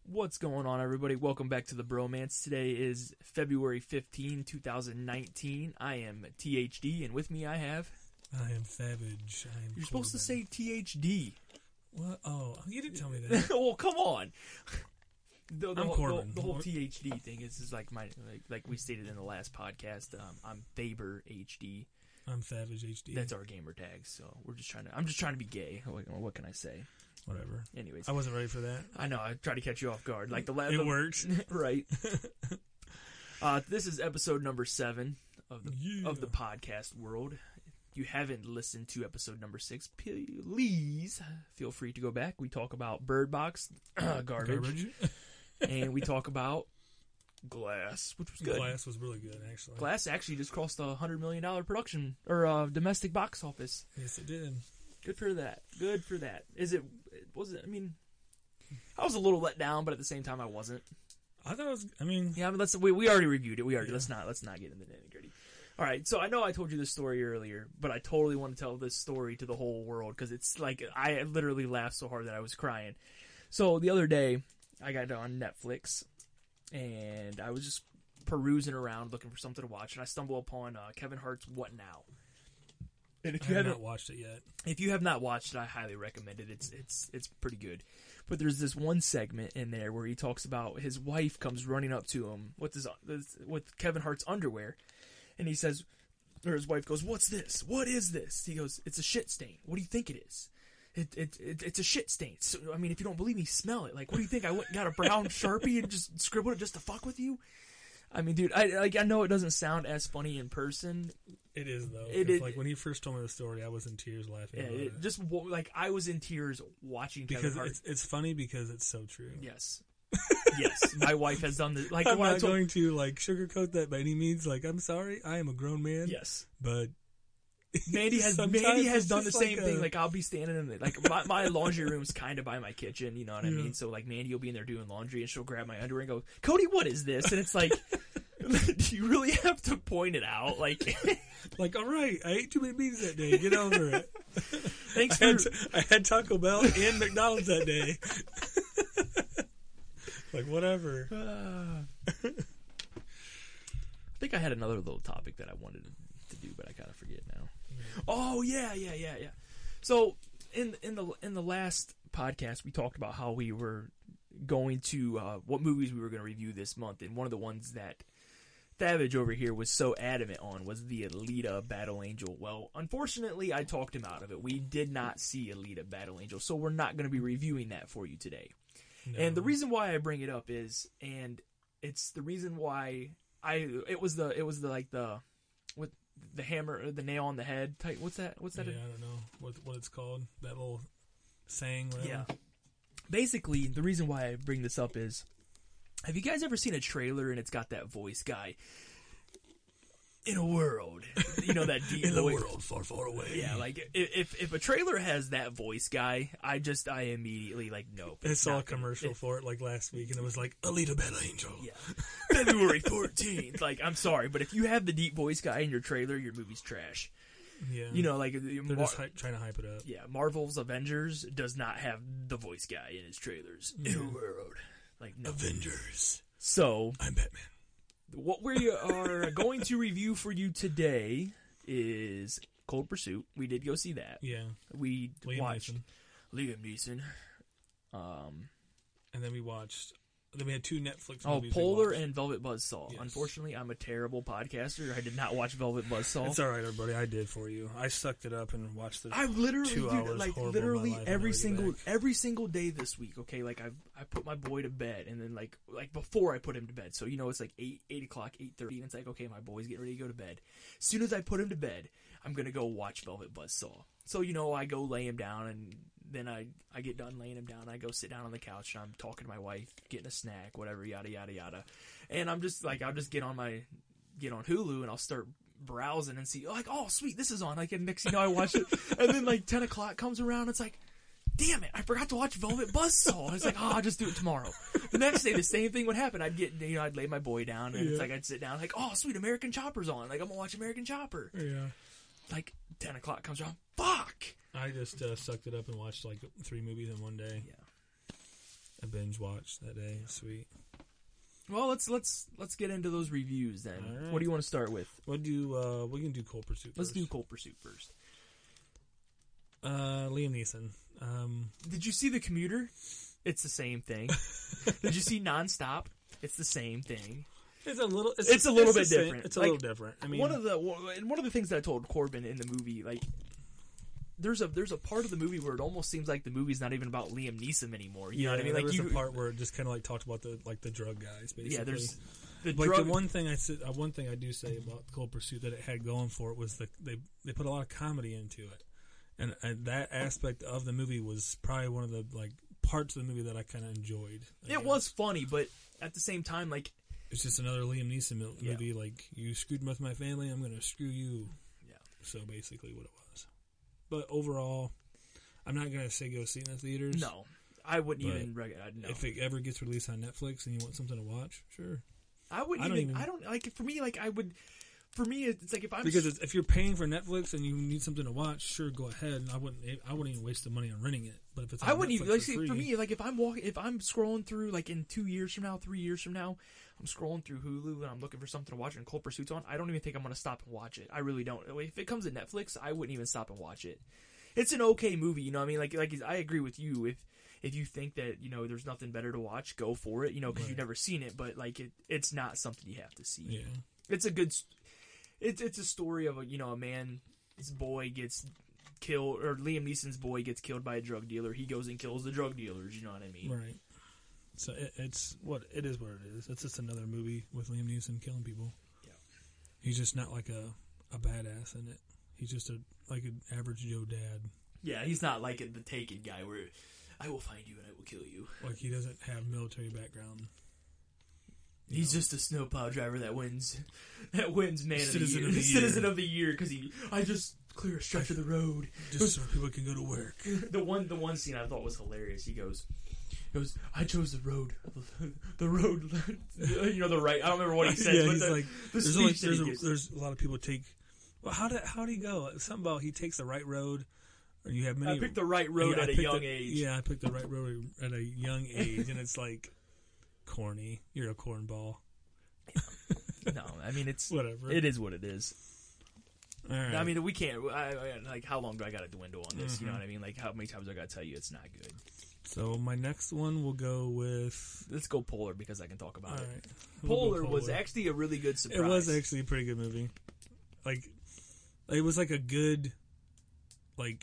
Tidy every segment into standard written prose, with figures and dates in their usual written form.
What's going on, everybody? Welcome back to the Bromance. Today is February 15, 2019. I am THD, and with me I have... I am Savage. You're supposed to say THD. What? Oh, you didn't tell me that. Oh, come on. The whole THD thing is like like we stated in the last podcast. I'm Faber HD. I'm Savage HD. That's our gamer tag. So I'm just trying to be gay. What can I say? Whatever. Anyways, I wasn't ready for that. I know. I tried to catch you off guard. Like it works, right? This is episode number 7 of the podcast world. If you haven't listened to episode number 6, please feel free to go back. We talk about Bird Box, garbage. And we talk about Glass, which was good. Glass was really good, actually. Glass actually just crossed the $100 million production or domestic box office. Yes, it did. Good for that. Good for that. I mean, I was a little let down, but at the same time, I wasn't. I thought it was. I mean, yeah. I mean, we already reviewed it. Let's not get into the nitty gritty. All right. So I know I told you this story earlier, but I totally want to tell this story to the whole world because it's like I literally laughed so hard that I was crying. So the other day, I got on Netflix, and I was just perusing around looking for something to watch, and I stumbled upon Kevin Hart's What Now? And if you have not watched it yet, if you have not watched it, I highly recommend it. It's pretty good. But there's this one segment in there where he talks about his wife comes running up to him with Kevin Hart's underwear, and he says, or his wife goes, "What's this? What is this?" He goes, "It's a shit stain. What do you think it is?" It's a shit stain. So, I mean, if you don't believe me, smell it. Like, what do you think? I went and got a brown Sharpie and just scribbled it just to fuck with you? I mean, dude, I know it doesn't sound as funny in person. It is, though. Like, when he first told me the story, I was in tears laughing about it. Just, like, I was in tears watching Kevin Hart. Because it's funny because it's so true. Yes. Yes. My wife has done this. Like, I'm not going to, like, sugarcoat that by any means. Like, I'm sorry. I am a grown man. Yes. But... Mandy has done the same thing. Like, I'll be standing in the, like, my laundry room's kind of by my kitchen, you know what I mean? So, like, Mandy will be in there doing laundry, and she'll grab my underwear and go, "Cody, what is this?" And it's like, do you really have to point it out? Like, like, all right, I ate too many beans that day. Get over it. Thanks I had Taco Bell and McDonald's that day. Like, whatever. I think I had another little topic that I wanted to do, but I kind of forget now. Oh yeah. So in the last podcast, we talked about how we were going to what movies we were going to review this month, and one of the ones that Savage over here was so adamant on was the Alita Battle Angel. Well, unfortunately, I talked him out of it. We did not see Alita Battle Angel, so we're not going to be reviewing that for you today. No. And the reason why I bring it up is, and it's the reason why it was the with the hammer or the nail on the head type. What's that? Yeah, I don't know what it's called. That little saying. Whatever. Yeah. Basically, the reason why I bring this up is, have you guys ever seen a trailer and it's got that voice guy? In a world, you know, that deep in voice. a world far, far away. Yeah, like if a trailer has that voice guy, I immediately like nope. I saw a commercial for it like last week, and it was like Alita Battle Angel. Yeah, February 14th. Like, I'm sorry, but if you have the deep voice guy in your trailer, your movie's trash. Yeah, you know, like they're just trying to hype it up. Yeah, Marvel's Avengers does not have the voice guy in his trailers. Yeah. In a world, like no. Avengers. So I'm Batman. What we are going to review for you today is Cold Pursuit. We did go see that. Yeah. We watched Liam Neeson. And then we had 2 Netflix movies. Polar and Velvet Buzzsaw. Yes. Unfortunately, I'm a terrible podcaster. I did not watch Velvet Buzzsaw. It's all right, everybody. I did for you. I sucked it up and watched the. I literally 2 hours like horrible literally of my life every single day this week. Okay, like I put my boy to bed, and then like before I put him to bed. So you know it's like 8 o'clock, 8:30, and it's like, okay, my boy's getting ready to go to bed. As soon as I put him to bed, I'm gonna go watch Velvet Buzzsaw. So you know I go lay him down, and then I get done laying him down. I go sit down on the couch, and I'm talking to my wife, getting a snack, whatever, yada yada yada. And I'm just like, I'll just get on Hulu, and I'll start browsing and see, like, oh sweet, this is on. Like, and next thing you know, I watch it, and then like 10 o'clock comes around, it's like, damn it, I forgot to watch Velvet Buzzsaw. And it's like, I'll just do it tomorrow. The next day, the same thing would happen. I'd lay my boy down, and it's like I'd sit down, like, oh sweet, American Chopper's on. Like, I'm gonna watch American Chopper. Yeah. Like 10 o'clock comes around, fuck. I just sucked it up and watched like 3 movies in one day. Yeah. I binge watched that day. Sweet. Well, let's get into those reviews then. All right. What do you want to start with? We can do Cold Pursuit Let's first. do Cold Pursuit first. Liam Neeson. Did you see The Commuter? It's the same thing. Did you see Nonstop? It's the same thing. It's a little bit different. It's a Like, little different. I mean, one of the things that I told Corbin in the movie, like, there's a part of the movie where it almost seems like the movie's not even about Liam Neeson anymore. You know what I mean? There Like, was a part where it just kind of like talked about the drug guys, basically. yeah, there's the like drug. the one thing I do say about Cold Pursuit that it had going for it was they put a lot of comedy into it, and that aspect of the movie was probably one of the like parts of the movie that I kind of enjoyed. It was funny, but at the same time, like, it's just another Liam Neeson movie. Like, you screwed with my family, I'm going to screw you. Yeah. So basically, what it was. But overall, I'm not going to say go see it in the theaters. no, I wouldn't But even. No. If it ever gets released on Netflix and you want something to watch, sure. I wouldn't even. I don't like. For me, like, I would. For me, it's like if I'm if you're paying for Netflix and you need something to watch, sure, go ahead. And I wouldn't even waste the money on renting it. But if it's on I wouldn't Netflix even like for free, for me, like, if I'm scrolling through, like, in 2 years from now, 3 years from now, I'm scrolling through Hulu and I'm looking for something to watch and Cold Pursuit's on, I don't even think I'm gonna stop and watch it. I really don't. If it comes to Netflix, I wouldn't even stop and watch it. It's an okay movie, you know what I mean? Like I agree with you. If you think that, you know, there's nothing better to watch, go for it, you know, because Right. you've never seen it. But, like, it's not something you have to see. yeah, It's a good. It's a story of a man's boy gets killed, or Liam Neeson's boy gets killed by a drug dealer. He goes and kills the drug dealers. You know what I mean? right. So it's what it is. What it is. It's just another movie with Liam Neeson killing people. Yeah. He's just not like a badass in it. He's just an average Joe dad. Yeah, he's not like the Taken guy where I will find you and I will kill you. Like, he doesn't have military background. He's just a snowplow driver that wins man of Citizen the of year. the Citizen year. of the year because I just clear a stretch of the road. Just so people can go to work. The one scene I thought was hilarious. He goes, I chose the road, the road, you know, the right. I don't remember what he says. Yeah, but he's the, like, the speech that he gives. there's a lot of people take. Well, how did he go? Something about he takes the right road, or you have many. I picked the right road Yeah, at I a picked young the- age. Yeah, I picked the right road at a young age, and it's like corny. You're a cornball. No, I mean, it's Whatever. It is what it is. All right. I mean, we can't. Like, how long do I got to dwindle on this? You know what I mean? Like, how many times do I got to tell you it's not good? So my next one will go with. Let's go Polar because I can talk about All it. right. We'll go Polar was actually a really good surprise. It was actually a pretty good movie. Like, it was like a good, like,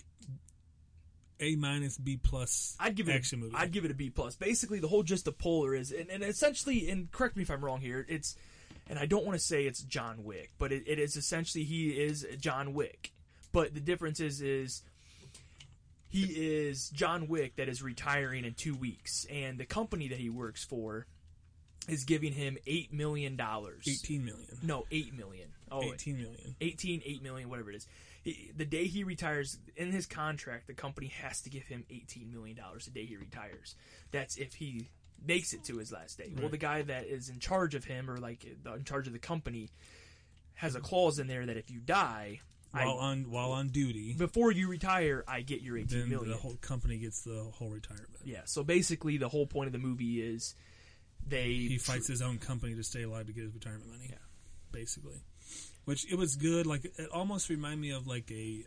A-, B+ I'd give it action movie. I'd give it a B+. Basically, the whole gist of Polar is, and essentially, and correct me if I'm wrong here, it's, and I don't want to say it's John Wick, but it is essentially, he is John Wick. But the difference is he is John Wick that is retiring in 2 weeks, and the company that he works for is giving him $8 million. 18 million. No, $8 million. Oh, 18 million. 8 million, whatever it is. The day he retires, in his contract, the company has to give him $18 million the day he retires. That's if he makes it to his last day. Well, Right. the guy that is in charge of him, or like in charge of the company, has a clause in there that if you die, While on duty, before you retire, I get your $18 then million. the whole company gets the whole retirement. Yeah, so basically the whole point of the movie is He fights his own company to stay alive to get his retirement money. Yeah. Basically. Which, it was good. Like, it almost reminded me of like a,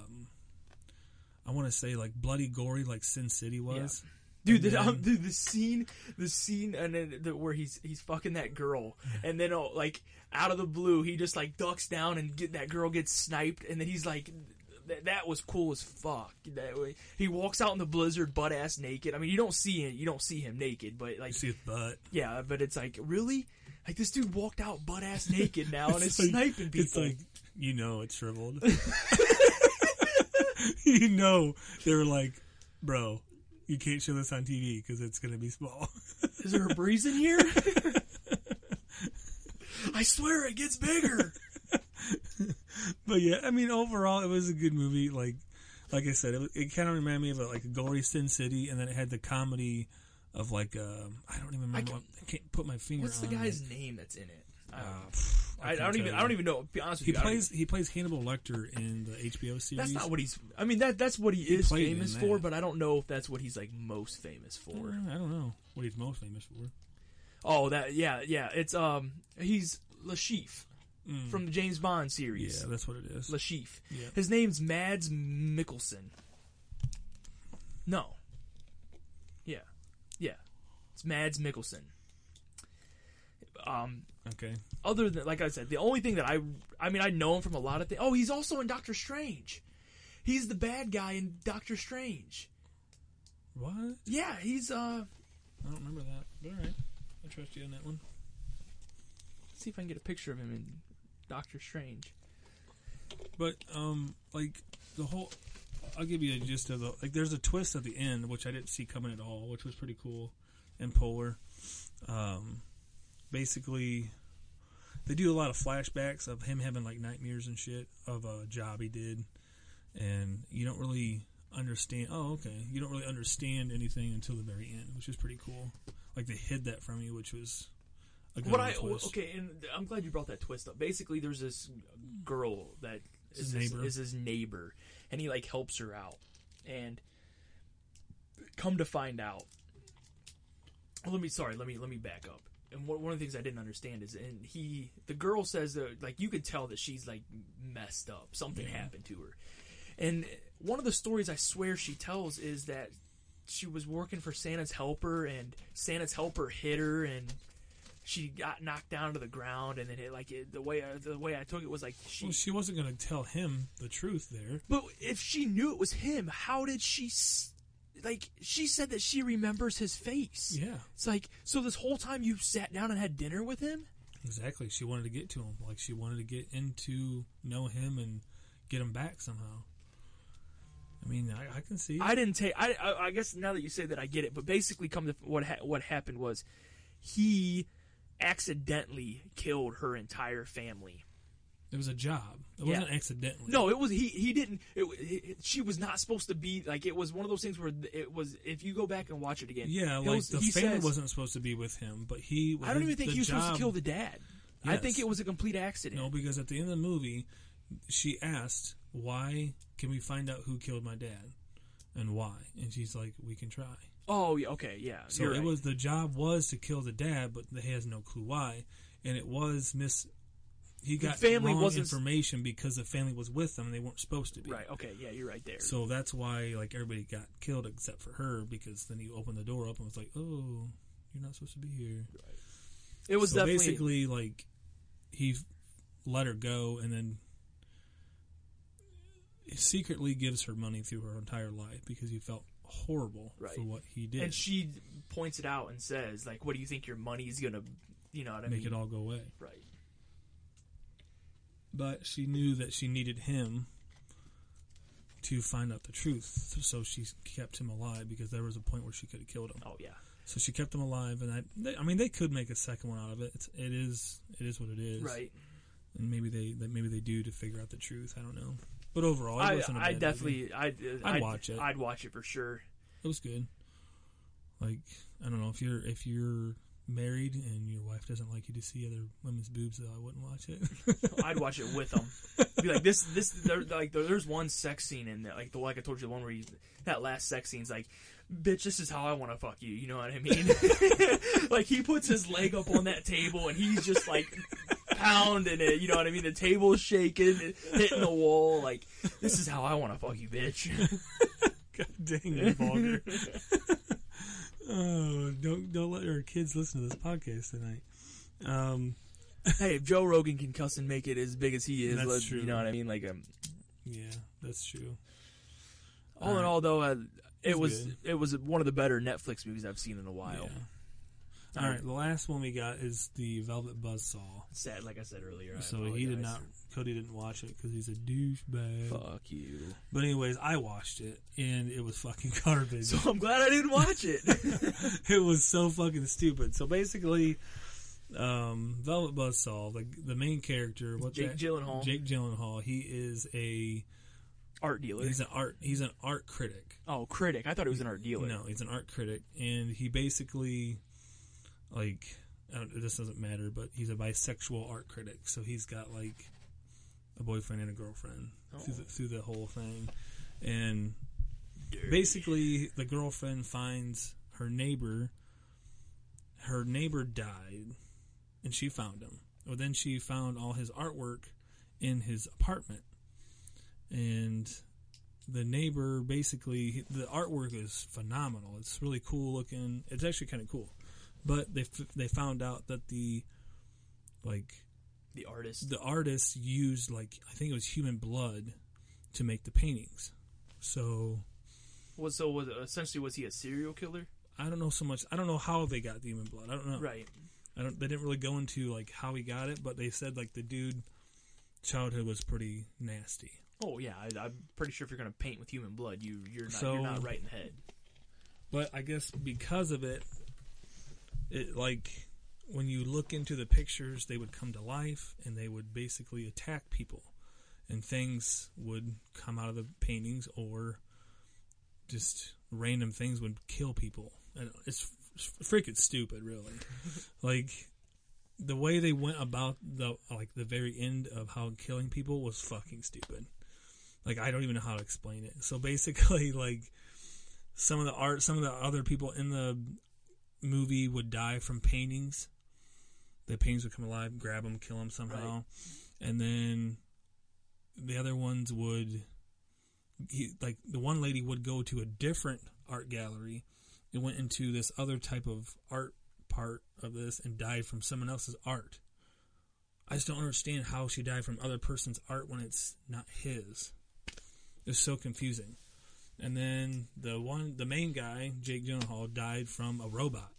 I want to say like bloody gory, like Sin City was. Dude, And then- the scene, and then where he's fucking that girl, and then like out of the blue, he just like ducks down and that girl gets sniped, and then he's like, that was cool as fuck. That way, he walks out in the blizzard, butt ass naked. I mean, you don't see him naked, but like, You see his butt. yeah, but it's like, really, like, this dude walked out butt ass naked now and is It's like- sniping people. It's like, it's shriveled. They were like, bro, you can't show this on TV because it's going to be small. Is there a breeze in here? I swear it gets bigger. But yeah, I mean, overall, it was a good movie. Like I said, it kind of reminded me of like a gory Sin City, and then it had the comedy of like, I don't even remember. I can't put my finger What's the on guy's it. name that's in it? I don't even know. To be honest with you, He plays Hannibal Lecter in the HBO series. That's not what he's. I mean, that's what he is famous for, but I don't know if that's what he's like most famous for. I don't know what he's most famous for. Oh, yeah. It's he's Lashif from the James Bond series. Yeah, that's what it is. Lashif. Yeah. His name's Mads Mikkelsen. No. Yeah. It's Mads Mikkelsen. Okay. Other than, like I said, the only thing that I mean, I know him from a lot of things. Oh, he's also in Doctor Strange. He's the bad guy in Doctor Strange. What? Yeah, he's I don't remember that. But all right, I trust you on that one. Let's see if I can get a picture of him in Doctor Strange. But like the whole, I'll give you a gist of the like. There's a twist at the end which I didn't see coming at all, which was pretty cool and Polar. Basically, they do a lot of flashbacks of him having like nightmares and shit of a job he did, and you don't really understand. Oh, okay. You don't really understand anything until the very end, which is pretty cool. Like they hid that from you, which was a good twist. Okay, and I'm glad you brought that twist up. Basically, there's this girl that is his neighbor, and he like helps her out, and come to find out. Let me back up. And one of the things I didn't understand is, the girl says that, like, you could tell that she's like messed up. Something happened to her. And one of the stories I swear she tells is that she was working for Santa's helper, and Santa's helper hit her, and she got knocked down to the ground. And then the way I took it was like she wasn't going to tell him the truth there. But if she knew it was him, how did she? Like, she said that she remembers his face. Yeah. It's like, so this whole time you sat down and had dinner with him? Exactly. She wanted to get to him. Like, she wanted to get know him and get him back somehow. I mean, I can see it. I didn't take... I guess now that you say that, I get it. But basically, what happened was he accidentally killed her entire family. It was a job. It wasn't accidentally. No, it was he didn't. She was not supposed to be like. It was one of those things where it was. If you go back and watch it again, the family wasn't supposed to be with him, but he. I don't even think he was supposed to kill the dad. Yes. I think it was a complete accident. No, because at the end of the movie, she asked, "Why can we find out who killed my dad, and why?" And she's like, "We can try." Oh, yeah, okay, yeah. So the job was to kill the dad, but he has no clue why, and it was He got wrong information because the family was with them and they weren't supposed to be. Right, okay, yeah, you're right there. So that's why like everybody got killed except for her, because then he opened the door up and was like, "Oh, you're not supposed to be here." Right. It was definitely... basically like he let her go and then secretly gives her money through her entire life because he felt horrible for what he did. And she points it out and says, like, what do you think your money is going to, you know what I mean? Make it all go away. Right. But she knew that she needed him to find out the truth, so she kept him alive because there was a point where she could have killed him. Oh yeah. So she kept him alive, and I mean, they could make a second one out of it. It is what it is. Right. And maybe they do to figure out the truth. I don't know. But overall, it wasn't a bad movie. I'd watch it. I'd watch it for sure. It was good. Like, I don't know, if you're married and your wife doesn't like you to see other women's boobs, though, I wouldn't watch it. I'd watch it with them. Be like, there's one sex scene in there, like I told you, the one where that last sex scene's like, bitch, this is how I want to fuck you. You know what I mean? Like, he puts his leg up on that table and he's just like pounding it. You know what I mean? The table's shaking, hitting the wall. Like, this is how I want to fuck you, bitch. God dang, you're vulgar. Oh, don't let our kids listen to this podcast tonight. Hey, if Joe Rogan can cuss and make it as big as he is, that's true. You know what I mean? Like, yeah, that's true. All in all, though, it was one of the better Netflix movies I've seen in a while. Yeah. All right, the last one we got is the Velvet Buzzsaw. Sad, like I said earlier. So Cody didn't watch it because he's a douchebag. Fuck you. But anyways, I watched it, and it was fucking garbage. So I'm glad I didn't watch it. It was so fucking stupid. So basically, Velvet Buzzsaw, the main character, Jake Gyllenhaal, he is a art dealer. He's an art critic. Oh, critic. I thought he was an art dealer. No, he's an art critic, and he basically, like, this doesn't matter, but he's a bisexual art critic, so he's got like a boyfriend and a girlfriend through the whole thing, and basically the girlfriend finds her neighbor. Her neighbor died, and she found him. Well, then she found all his artwork in his apartment, and the neighbor basically, the artwork is phenomenal. It's really cool looking. It's actually kind of cool, but they found out that the artist used I think it was human blood to make the paintings. So was he a serial killer? I don't know so much. I don't know how they got the human blood. I don't know. Right. They didn't really go into how he got it, but they said the dude childhood was pretty nasty. Oh yeah, I'm pretty sure if you're gonna paint with human blood, you're not right in the head. But I guess because of it when you look into the pictures, they would come to life and they would basically attack people, and things would come out of the paintings, or just random things would kill people. And it's freaking stupid, really. The way they went about the very end of how killing people was fucking stupid. I don't even know how to explain it. So basically, some of the other people in the movie would die from paintings. The paintings would come alive, grab them, kill them somehow. Right. And then the other ones would, the one lady would go to a different art gallery and went into this other type of art part of this and died from someone else's art. I just don't understand how she died from other person's art when it's not his. It's so confusing. And then the main guy, Jake Gyllenhaal, died from a robot.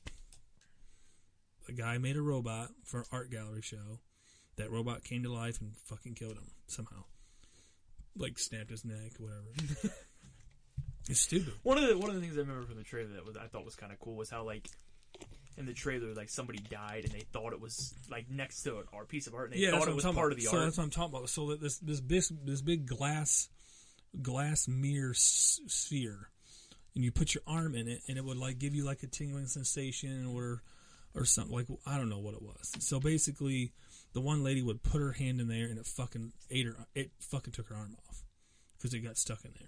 A guy made a robot for an art gallery show. That robot came to life and fucking killed him somehow. Snapped his neck, whatever. It's stupid. One of the things I remember from the trailer I thought was kind of cool was how in the trailer somebody died and they thought it was next to an art piece of art and they thought it was part of the art. So that's what I'm talking about. So that this big glass mirror sphere, and you put your arm in it and it would give you a tingling sensation or something. I don't know what it was. So basically, the one lady would put her hand in there and it fucking ate her. It fucking took her arm off because it got stuck in there.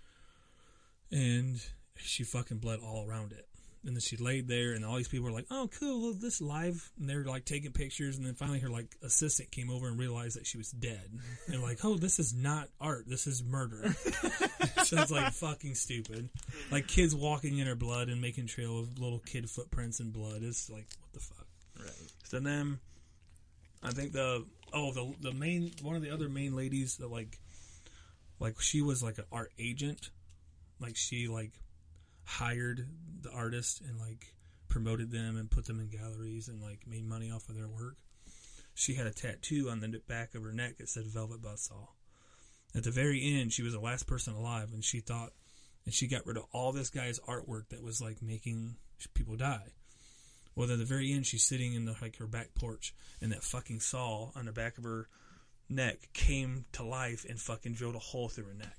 And she fucking bled all around it. And then she laid there, and all these people were like, "Oh, cool, look, this live." And they're taking pictures, and then finally her assistant came over and realized that she was dead. And "Oh, this is not art. This is murder." So it's fucking stupid. Kids walking in her blood and making trail of little kid footprints and blood. It's what the fuck. Right. So then, I think the main one of the other main ladies that she was an art agent. She hired the artist and promoted them and put them in galleries and made money off of their work. She had a tattoo on the back of her neck that said Velvet Buzzsaw. At the very end, she was the last person alive, and she got rid of all this guy's artwork that was making people die. Well, at the very end, she's sitting in her back porch, and that fucking saw on the back of her neck came to life and fucking drilled a hole through her neck.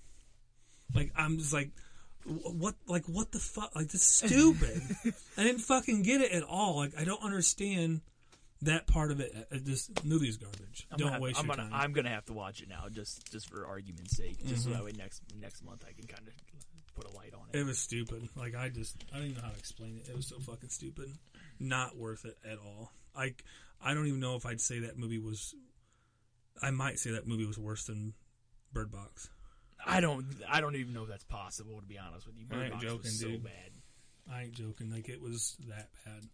I'm just what the fuck? This is stupid. I didn't fucking get it at all. I don't understand that part of it. This movie's garbage. Don't waste your time. I'm gonna have to watch it now, just for argument's sake, just so that way next month I can kind of put a light on it. It was stupid. I don't even know how to explain it. It was so fucking stupid. Not worth it at all. I don't even know if I'd say that movie was. I might say that movie was worse than Bird Box. I don't even know if that's possible, to be honest with you. Bird Box was so bad. I ain't joking. It was that bad.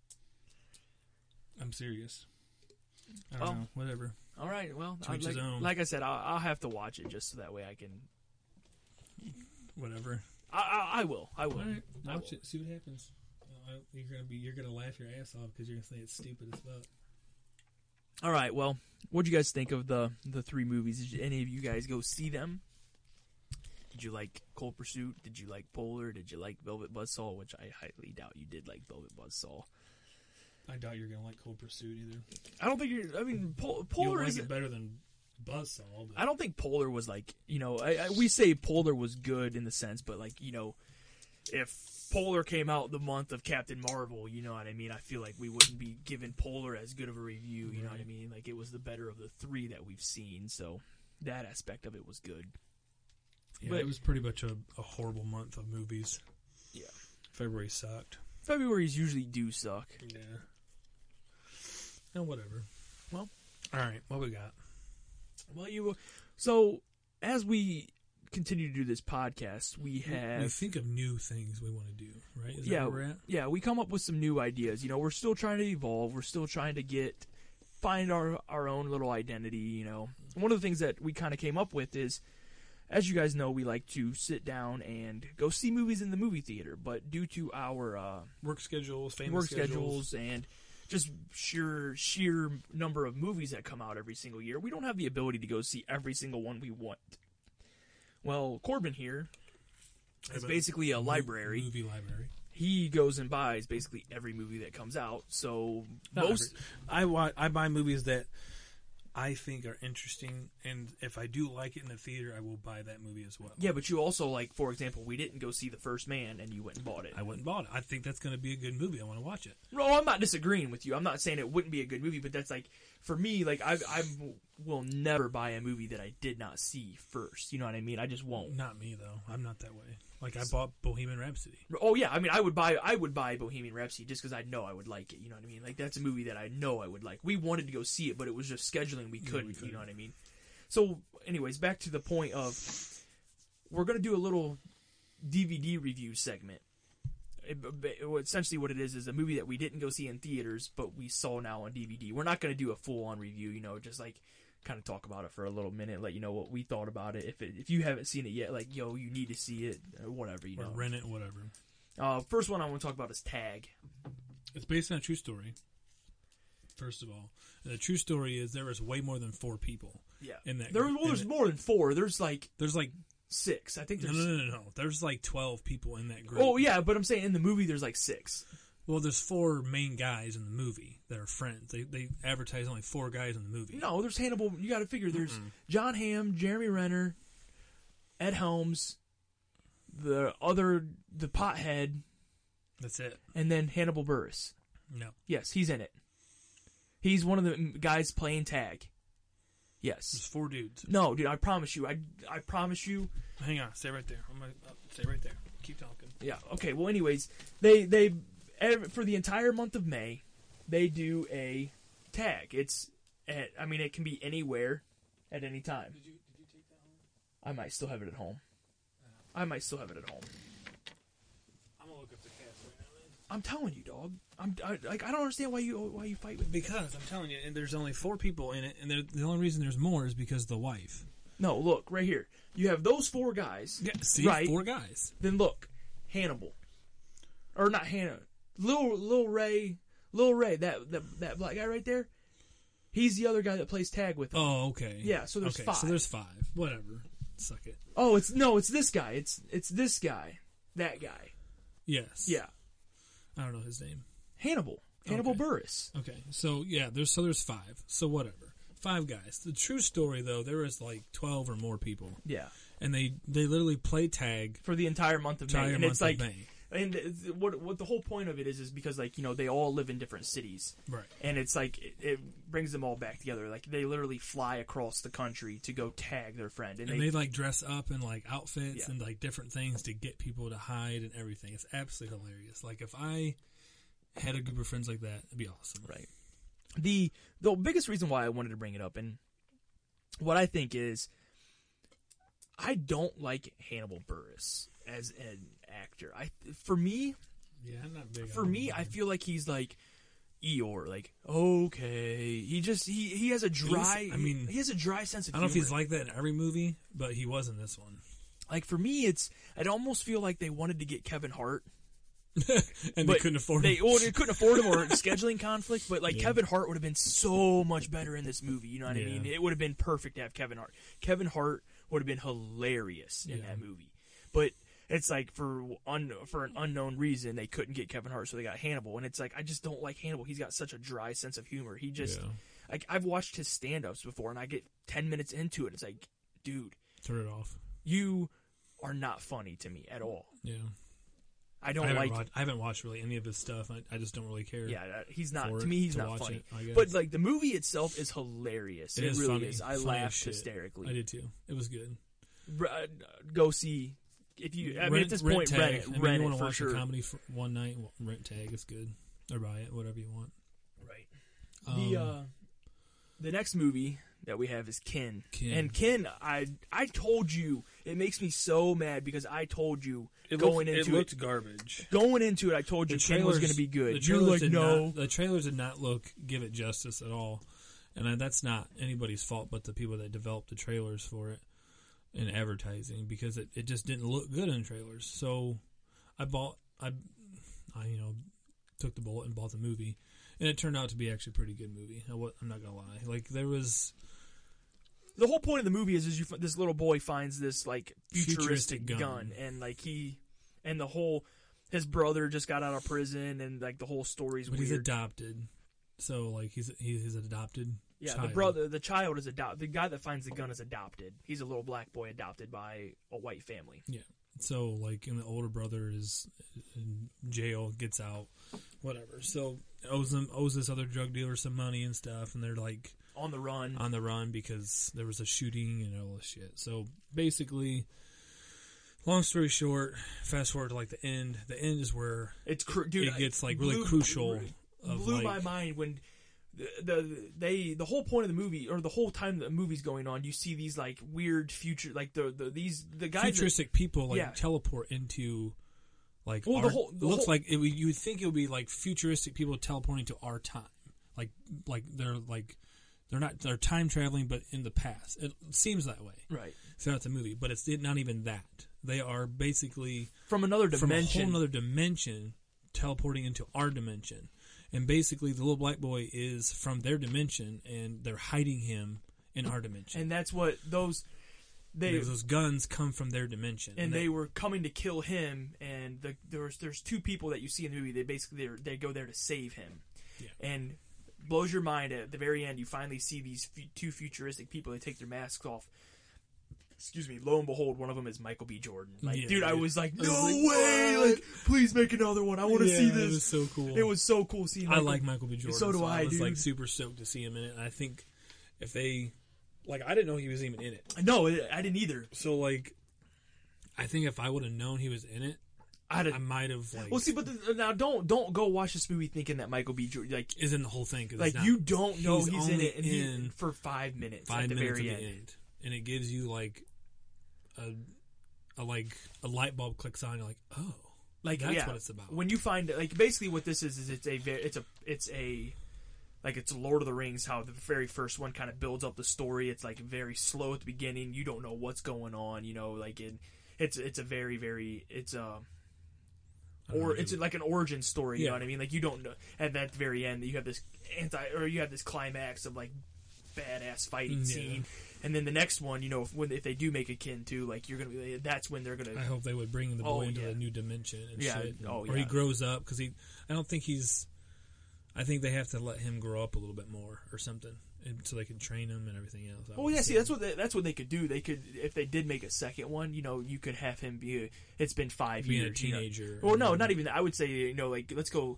I'm serious. I don't know. Whatever. All right. Well, like I said, I'll have to watch it just so that way I can. Whatever. I will. All right. Watch it. See what happens. You're gonna laugh your ass off because you're gonna say it's stupid as fuck. All right. Well, what'd you guys think of the three movies? Did any of you guys go see them? Did you like Cold Pursuit? Did you like Polar? Did you like Velvet Buzzsaw? Which I highly doubt you did like Velvet Buzzsaw. I doubt you're gonna like Cold Pursuit either. I don't think you're. I mean, Polar is better than Buzzsaw. But. I don't think Polar was we say Polar was good in the sense, but if Polar came out the month of Captain Marvel, you know what I mean? I feel like we wouldn't be giving Polar as good of a review, you know what I mean? Like, it was the better of the three that we've seen, so that aspect of it was good. Yeah, But it was pretty much a horrible month of movies. Yeah. February sucked. February's usually do suck. Yeah. And whatever. Well. All right, what we got? Well, so as we continue to do this podcast, we think of new things we want to do, right? Is yeah, that where we're at? Yeah, we come up with some new ideas. You know, we're still trying to evolve. We're still trying to find our own little identity, you know. One of the things that we kind of came up with is, as you guys know, we like to sit down and go see movies in the movie theater, but due to our work schedules, schedules, and just sheer number of movies that come out every single year, we don't have the ability to go see every single one we want. Well, Corbin here is basically a library. Movie library. He goes and buys basically every movie that comes out. So I buy movies that I think are interesting, and if I do like it in the theater, I will buy that movie as well. Yeah, but you also, like, for example, we didn't go see The First Man, and you went and bought it. I went and bought it. I think that's going to be a good movie. I want to watch it. No, I'm not disagreeing with you. I'm not saying it wouldn't be a good movie, but that's like, for me, like, I will never buy a movie that I did not see first. You know what I mean? I just won't. Not me, though. I'm not that way. Like, I bought Bohemian Rhapsody. Oh, yeah. I mean, I would buy Bohemian Rhapsody just because I know I would like it. You know what I mean? Like, that's a movie that I know I would like. We wanted to go see it, but it was just scheduling. We couldn't. You know what I mean? So, anyways, back to the point of, we're going to do a little DVD review segment. Essentially what it is a movie that we didn't go see in theaters, but we saw now on DVD. We're not going to do a full-on review, you know, just like kind of talk about it for a little minute, let you know what we thought about it. If you haven't seen it yet, like, yo, you need to see it, or whatever, you know. Or rent it, whatever. First one I want to talk about is Tag. It's based on a true story, first of all. And the true story is there was way more than 4 people. Yeah. In that there's more than 4. There's like 6. I think there's... No. There's like 12 people in that group. Oh, yeah, but I'm saying in the movie there's like 6. Well, there's 4 main guys in the movie that are friends. They advertise only 4 guys in the movie. No, there's Hannibal. You got to figure there's John Hamm, Jeremy Renner, Ed Helms, the pothead. That's it. And then Hannibal Buress. No. Yes, he's in it. He's one of the guys playing tag. Yes. There's 4 dudes. No, dude, I promise you. I promise you. Hang on, stay right there. I'm gonna stay right there. Keep talking. Yeah. Okay. Well, anyways, they for the entire month of May, they do a tag. I mean, it can be anywhere, at any time. Did you take that home? I might still have it at home. I'm gonna look up the cast right now, man. I'm telling you, dog. I don't understand why you fight with me. Because I'm telling you, and there's only 4 people in it, and the only reason there's more is because the wife. No, look right here. You have those 4 guys. Yeah, see, right? 4 guys. Then look, Hannibal, or not Hannah, Lil Ray, that black guy right there. He's the other guy that plays tag with him. Oh, okay. Yeah, so there's 5. So there's 5. Whatever. Suck it. Oh, it's this guy. It's this guy. That guy. Yes. Yeah. I don't know his name. Hannibal Buress. Okay. So yeah, there's 5. So whatever. 5 guys. The true story though, there was like 12 or more people. Yeah. And they literally play tag for the entire month of May. And it's like May. And what the whole point of it is because, like, you know, they all live in different cities. Right. And it's like, it brings them all back together. Like, they literally fly across the country to go tag their friend. And they like, dress up in, like, outfits and, like, different things to get people to hide and everything. It's absolutely hilarious. Like, if I had a group of friends like that, it'd be awesome. Right. The biggest reason why I wanted to bring it up, and what I think is, I don't like Hannibal Buress as an actor. For me, I'm not big. I feel like he's like Eeyore. Like, okay, he has a dry. He has a dry sense of humor. I don't know if he's like that in every movie, but he was in this one. Like, for me, I'd almost feel like they wanted to get Kevin Hart. And they couldn't afford him. They couldn't afford him, or scheduling conflict, but like Kevin Hart would have been so much better in this movie. You know what I mean? It would have been perfect to have Kevin Hart. Kevin Hart would have been hilarious in that movie. But it's like for an unknown reason they couldn't get Kevin Hart, so they got Hannibal. And it's like, I just don't like Hannibal. He's got such a dry sense of humor. He just like, I've watched his stand-ups before, and I get 10 minutes into it. It's like, dude, turn it off. You are not funny to me at all. Yeah. I don't like. I haven't watched really any of his stuff. I just don't really care. Yeah, he's not. To me, he's not funny. It, I guess. But like the movie itself is hilarious. It really funny, is. I laughed hysterically. I did too. It was good. Go see if you. I mean, at this point, rent it. You Rent want it to for watch sure. a comedy for one night? Rent Tag. It's good. Or buy it, whatever you want. Right. The next movie that we have is Kin. And Kin, I told you, it makes me so mad because I told you it looked garbage. Going into it, I told you Kin was going to be good. You're like, no. The trailers did not give it justice at all. And that's not anybody's fault but the people that developed the trailers for it in advertising because it just didn't look good in trailers. So I took the bullet and bought the movie. And it turned out to be actually a pretty good movie. I'm not going to lie. Like, there was... The whole point of the movie is this little boy finds this, like, futuristic gun. And, like, his brother just got out of prison, and, like, the whole story's weird. But he's adopted. So, like, he's adopted child. The child is adopted. The guy that finds the gun is adopted. He's a little black boy adopted by a white family. Yeah. So, like, and the older brother is in jail, gets out, whatever. So, owes this other drug dealer some money and stuff, and they're, like... On the run because there was a shooting and all this shit. So, basically, long story short, fast forward to, like, the end. The end is where it gets, like, really crucial. Blew my mind when... The whole point of the movie, or the whole time the movie's going on, you see these like weird future, like the guys futuristic people teleport into like like you would think it would be like futuristic people teleporting to our time, like they're time traveling, but in the past. It seems that way, right? Throughout the movie, but it's not even that. They are basically from another dimension, from a whole other dimension, teleporting into our dimension. And basically, the little black boy is from their dimension, and they're hiding him in our dimension. And that's what those guns come from their dimension. And they were coming to kill him. And there's two people that you see in the movie. They go there to save him. Yeah. And blows your mind at the very end. You finally see these two futuristic people. They take their masks off. Excuse me. Lo and behold, one of them is Michael B. Jordan. I was like, no way! Like, please make another one. I want to see this. It was so cool. It was so cool seeing. I like Michael B. Jordan. So do I. I was dude. like super stoked to see him in it. And I think if they, like, I didn't know he was even in it. No, I didn't either. So like, I think if I would have known he was in it, I might have like. Well, see, but now don't go watch this movie thinking that Michael B. Jordan is in the whole thing. Like you don't know he's in it for 5 minutes. 5 at the minutes very at the end, and it gives you like. A light bulb clicks on. You're like, oh, like that's what it's about. When you find like basically what this is it's Lord of the Rings. How the very first one kind of builds up the story. It's like very slow at the beginning. You don't know what's going on. You know, like it's a very very it's like an origin story. You know what I mean? Like you don't know at that very end that you have this you have this climax of like badass fighting scene. And then the next one, you know, if they do make a Kin too, like you're gonna be, that's when they're gonna. I hope they would bring the boy into a new dimension and shit. Or he grows up because I don't think he's. I think they have to let him grow up a little bit more or something, so they can train him and everything else. See, that's what they could do. They could, if they did make a second one, you know, you could have him be. It's been 5 years. Being a teenager. You know? Well, no, not even that. I would say, you know, like let's go.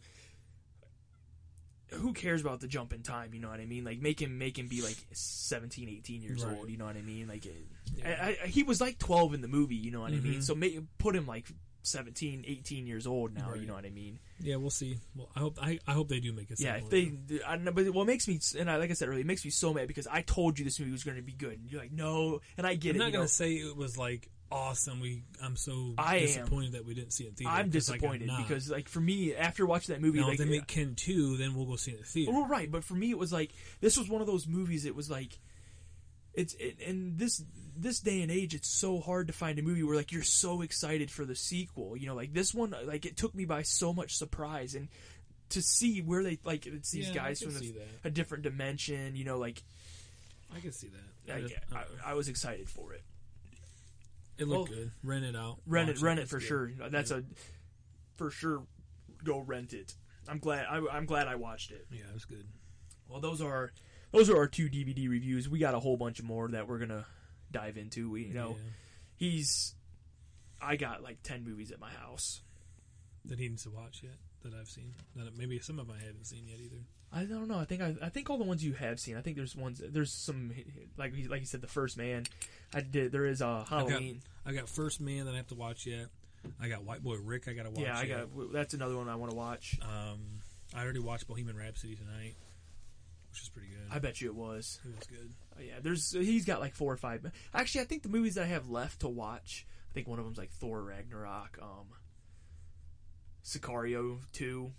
Who cares about the jump in time, you know what I mean? Like, make him be, like, 17, 18 years old, you know what I mean? Like, he was, like, 12 in the movie, you know what I mean? So put him, like, 17, 18 years old now, you know what I mean? Yeah, we'll see. Well, I hope they do make a second one. I don't know, but what makes me, and like I said earlier, it makes me so mad because I told you this movie was going to be good, and you're like, no, and I get I'm it. not going to say it was, like, awesome. I'm so disappointed that we didn't see it in theater. I'm disappointed because, like, for me, after watching that movie, now, like, if they make Kin 2, then we'll go see it in the theater. Well, right, but for me, it was like this was one of those movies. It was like in this day and age, it's so hard to find a movie where like you're so excited for the sequel. You know, like this one, like it took me by so much surprise and to see where they like it's these guys from a different dimension. You know, like I can see that. I was excited for it. It looked good. Rent it out. Rent it for sure. That's for sure. Go rent it. I'm glad I watched it. Yeah, it was good. Well, those are our 2 DVD reviews. We got a whole bunch more that we're gonna dive into. I got like 10 movies at my house. that he needs to watch yet that I've seen? That maybe some of them I haven't seen yet either. I don't know. I think all the ones you have seen. I think there's some like you said, The First Man. There is Halloween. I got First Man that I have to watch yet. I got White Boy Rick I got to watch. Yeah, that's another one I want to watch. I already watched Bohemian Rhapsody tonight, which is pretty good. I bet you it was. It was good. Yeah, he's got like 4 or 5. Actually, I think the movies that I have left to watch, I think one of them's like Thor Ragnarok, Sicario 2.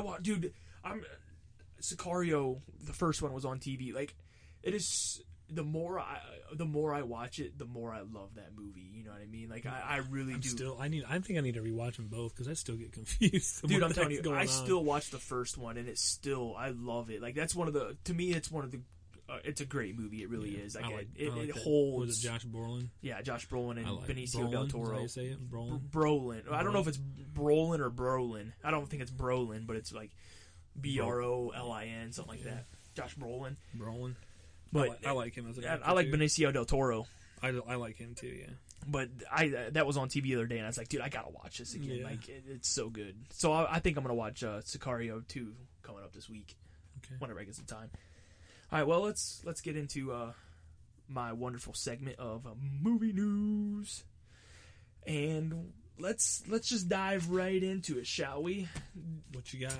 Sicario, the first one was on TV. Like, it is. The more I watch it, the more I love that movie. You know what I mean? Like, I really do. I think I need to rewatch them both because I still get confused. Dude, I'm telling you, I still watch the first one, and I love it. Like, that's to me, it's one of the. It's a great movie. It really is. It holds. Was it Josh Brolin? Yeah, Josh Brolin and Benicio del Toro. Is that how you say it? Brolin. I don't know if it's Brolin or Brolin. I don't think it's Brolin, but it's like Brolin, something like that. Josh Brolin. But I like him as an actor. I like Benicio del Toro. I like him too. Yeah. But that was on TV the other day, and I was like, dude, I gotta watch this again. Yeah. Like, it's so good. So I think I'm gonna watch Sicario 2 coming up this week. Okay. Whenever I get some time. All right. Well, let's get into my wonderful segment of movie news, and let's just dive right into it, shall we? What you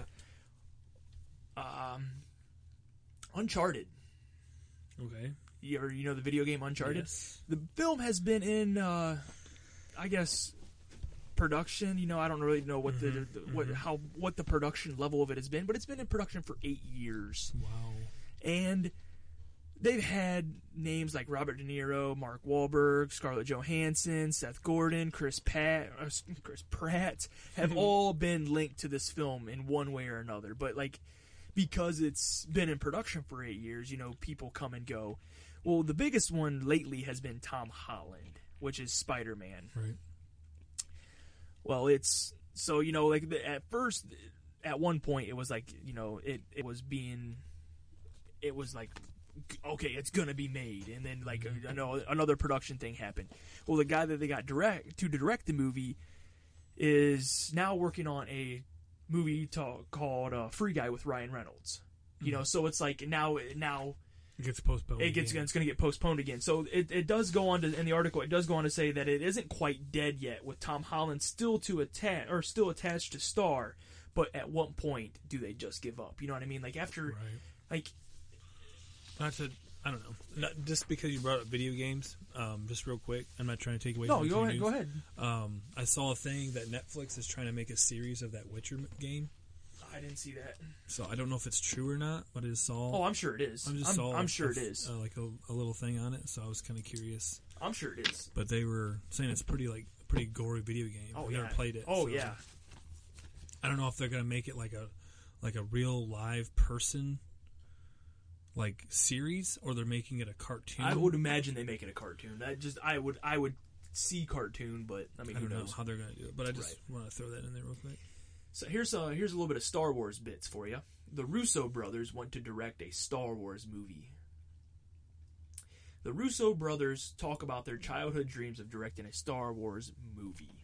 got? Uncharted. Okay. You know the video game Uncharted? Yes. The film has been in, I guess, production. I don't really know what what the production level of it has been, but it's been in production for 8 years. Wow. And they've had names like Robert De Niro, Mark Wahlberg, Scarlett Johansson, Seth Gordon, Chris Pratt have all been linked to this film in one way or another. But like, because it's been in production for 8 years, people come and go. Well, the biggest one lately has been Tom Holland, which is Spider-Man. Right. Well, it's so like at first, at one point, it was like it was like, okay, it's gonna be made, and then like another production thing happened. Well, the guy that they got to direct the movie is now working on a movie called Free Guy with Ryan Reynolds. So it's like now it gets postponed. It's going to get postponed again. So it does go on to, in the article, it does go on to say that it isn't quite dead yet, with Tom Holland still attached to star. But at what point do they just give up? You know what I mean? Like after, like. I don't know. Not just because you brought up video games, just real quick. I'm not trying to take away from go ahead. I saw a thing that Netflix is trying to make a series of that Witcher game. I didn't see that. So I don't know if it's true or not, but I saw. Oh, I'm sure it is. I'm sure it is. Like a little thing on it, so I was kind of curious. I'm sure it is. But they were saying it's pretty gory video game. Oh, I've yeah. never played it. Oh, so yeah. I don't know if they're gonna make it like a real live person like series, or they're making it a cartoon. I would imagine they make it a cartoon. I would see cartoon, but I mean, I don't who know knows how they're gonna do it. But I just want to throw that in there real quick. So here's a little bit of Star Wars bits for you. The Russo brothers want to direct a Star Wars movie. The Russo brothers talk about their childhood dreams of directing a Star Wars movie.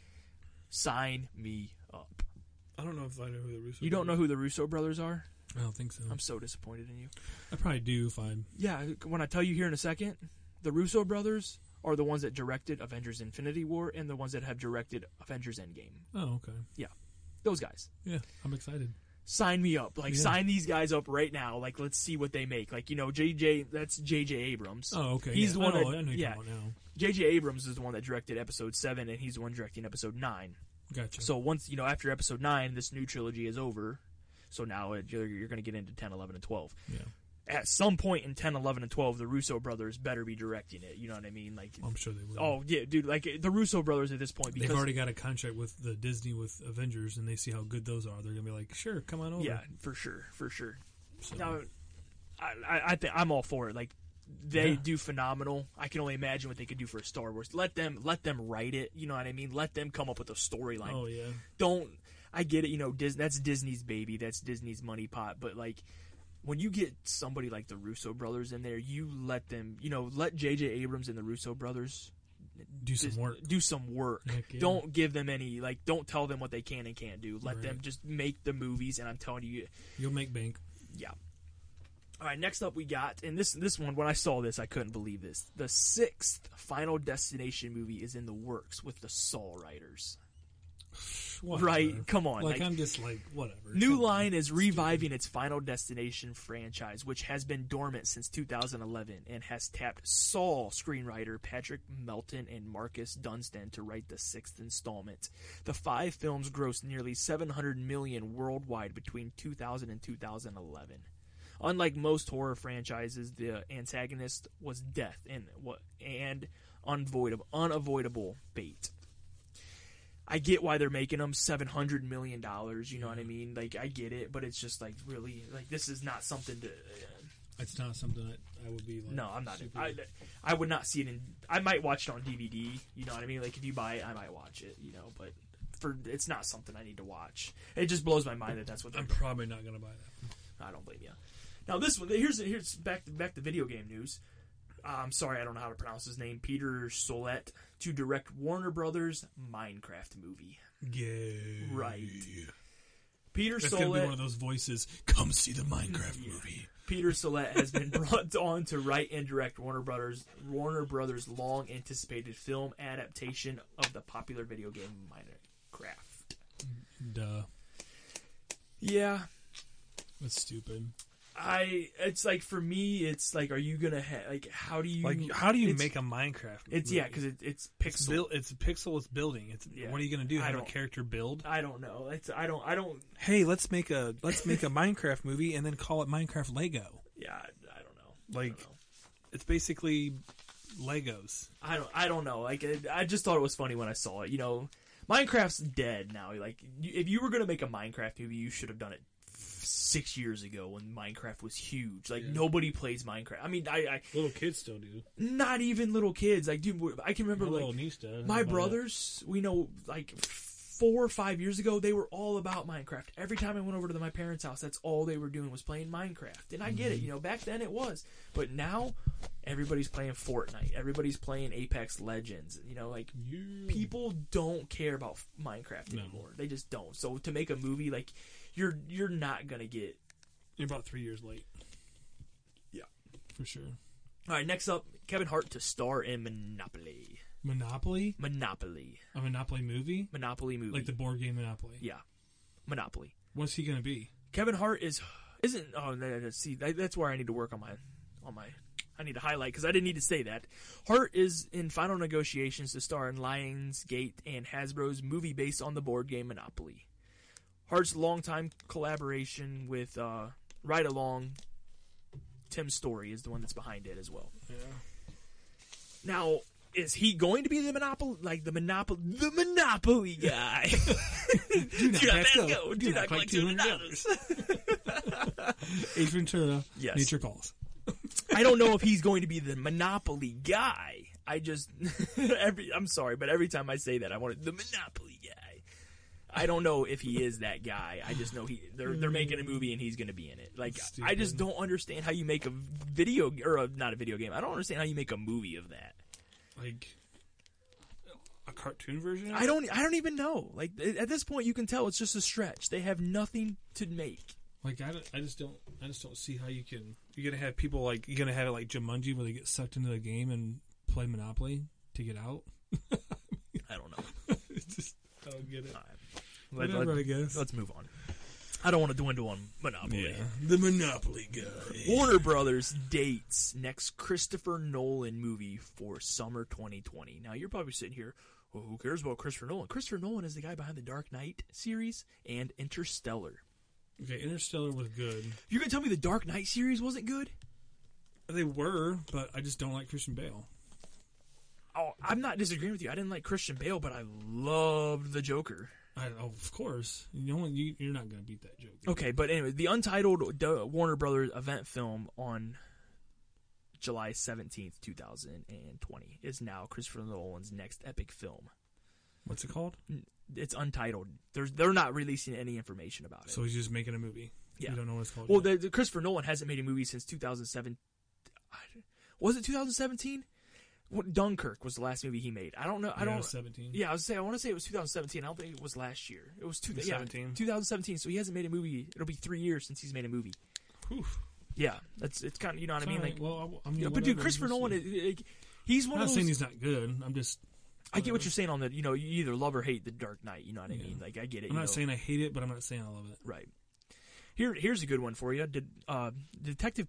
Sign me up. I don't know if I know who the Russo. You don't know who the Russo brothers are? I don't think so. I'm so disappointed in you. I probably do if I. Yeah, when I tell you here in a second, the Russo brothers are the ones that directed Avengers Infinity War and the ones that have directed Avengers Endgame. Oh, okay. Yeah. Those guys. Yeah, I'm excited. Sign me up. Like, sign these guys up right now. Like, let's see what they make. Like, that's J.J. Abrams. Oh, okay. He's the one that... I know you're talking about now. J.J. Abrams is the one that directed Episode 7, and he's the one directing Episode 9. Gotcha. So once, after Episode 9, this new trilogy is over. So now you're going to get into 10, 11, and 12. Yeah. At some point in 10, 11, and 12, the Russo brothers better be directing it. You know what I mean? Like, I'm sure they will. Oh, yeah, dude. Like, the Russo brothers at this point, because they've already got a contract with the Disney with Avengers, and they see how good those are. They're going to be like, sure, come on over. Yeah, for sure. So. Now, I'm all for it. Like, they do phenomenal. I can only imagine what they could do for a Star Wars. Let them write it. You know what I mean? Let them come up with a storyline. Oh, yeah. I get it, that's Disney's baby, that's Disney's money pot, but like, when you get somebody like the Russo brothers in there, you let them, let J.J. Abrams and the Russo brothers Do some work. Do some work. Heck yeah. Don't give them any, like, don't tell them what they can and can't do. Let Right. them just make the movies, and I'm telling you, You'll make bank. yeah. All right, next up we got, and this one, when I saw this, I couldn't believe this. The 6th Final Destination movie is in the works with the Saw writers. Whatever. Right? Come on. Like, I'm just like, whatever. New Line is reviving its Final Destination franchise, which has been dormant since 2011 and has tapped Saw screenwriter Patrick Melton and Marcus Dunstan to write the 6th installment. The 5 films grossed nearly $700 million worldwide between 2000 and 2011. Unlike most horror franchises, the antagonist was death and unavoidable fate. I get why they're making them $700 million. You know what I mean? Like, I get it, but it's just like, really, like, this is not something to. It's not something that I would be like. No, I'm not. super- I would not see it in. I might watch it on DVD. You know what I mean? Like, if you buy it, I might watch it. You know, but it's not something I need to watch. It just blows my mind that that's what they're I'm probably not gonna buy that. I don't blame you. Now this one, here's back to video game news. I'm sorry, I don't know how to pronounce his name. Peter Sollett to direct Warner Brothers Minecraft movie. Yeah. Right. Peter That's gonna be one Sollett. of those voices. Come see the Minecraft movie. Peter Sollett has been brought on to write and direct Warner Brothers' long anticipated film adaptation of the popular video game Minecraft. Duh. Yeah. That's stupid. It's like, for me, it's like, are you gonna how do you make a Minecraft? It's movie? yeah, because it's pixel. It's a pixel. It's building. Yeah. What are you gonna do? I Have a don't- character build? I don't know. I don't. Hey, let's make a Minecraft movie and then call it Minecraft Lego. Yeah, I don't know. Like, it's basically Legos. I don't know. Like, I just thought it was funny when I saw it. You know, Minecraft's dead now. Like, if you were gonna make a Minecraft movie, you should have done it 6 years ago when Minecraft was huge. Like, nobody plays Minecraft. I mean, I Little kids still do. not even little kids. Like, dude, I can remember, My like, little niece does. my brothers, we know, like 4 or 5 years ago, they were all about Minecraft. Every time I went over to my parents' house, that's all they were doing was playing Minecraft. And I get it, you know, back then it was. But now, everybody's playing Fortnite. Everybody's playing Apex Legends. You know, like, people don't care about Minecraft anymore. They just don't. So to make a movie, like, you're not gonna get. You're about 3 years late. Yeah, for sure. All right, next up, Kevin Hart to star in Monopoly. Monopoly? Monopoly. A Monopoly movie? Monopoly movie. Like the board game Monopoly? Yeah, Monopoly. What's he gonna be? Kevin Hart isn't. Oh, no, see, that's where I need to work on my. I need to highlight because I didn't need to say that. Hart is in final negotiations to star in Lionsgate and Hasbro's movie based on the board game Monopoly. Hart's longtime collaboration with Ride Along, Tim Story is the one that's behind it as well. Yeah. Now, is he going to be the Monopoly guy? Do not pass go. go. Do not collect $200. Ace Ventura. Yes. Nature calls. I don't know if he's going to be the Monopoly guy. I just I'm sorry, but every time I say that, I want the Monopoly guy. I don't know if he is that guy. I just know they're making a movie and he's going to be in it. Like, Stupid. I just don't understand how you make not a video game. I don't understand how you make a movie of that. Like a cartoon version? I don't even know. Like, at this point, you can tell it's just a stretch. They have nothing to make. Like, I just don't see how you can. You're gonna have people like you're gonna have it like Jumanji where they get sucked into the game and play Monopoly to get out. I don't know. I don't get it. All right. Whatever, I guess. Let's move on. I don't want to dwindle on Monopoly. Yeah, the Monopoly guy. Warner Brothers dates next Christopher Nolan movie for summer 2020. Now, you're probably sitting here, well, who cares about Christopher Nolan? Christopher Nolan is the guy behind the Dark Knight series and Interstellar. Okay, Interstellar was good. You're going to tell me the Dark Knight series wasn't good? They were, but I just don't like Christian Bale. Oh, I'm not disagreeing with you. I didn't like Christian Bale, but I loved the Joker. Of course. You're not going to beat that joke. Okay, but anyway, the untitled Warner Brothers event film on July 17th, 2020 is now Christopher Nolan's next epic film. What's it called? It's untitled. They're not releasing any information about it. So he's just making a movie. Yeah. You don't know what it's called Well, yet. the Christopher Nolan hasn't made a movie since 2007. Was it 2017? Dunkirk was the last movie he made. I don't know. I don't. 17. Yeah, I want to say it was 2017. I don't think it was last year. It was 2017. 2017. So he hasn't made a movie. It'll be 3 years since he's made a movie. Whew. Yeah, it's kind of, you know what I mean. Right. Like, well, I mean, you know, but dude, Christopher Nolan, he's one I'm of not those. saying he's not good. I'm just. I get what you're saying on that. You know, you either love or hate The Dark Knight. You know what I Yeah. mean? Like, I get it. I'm not saying I hate it, but I'm not saying I love it. Right. Here's a good one for you. Detective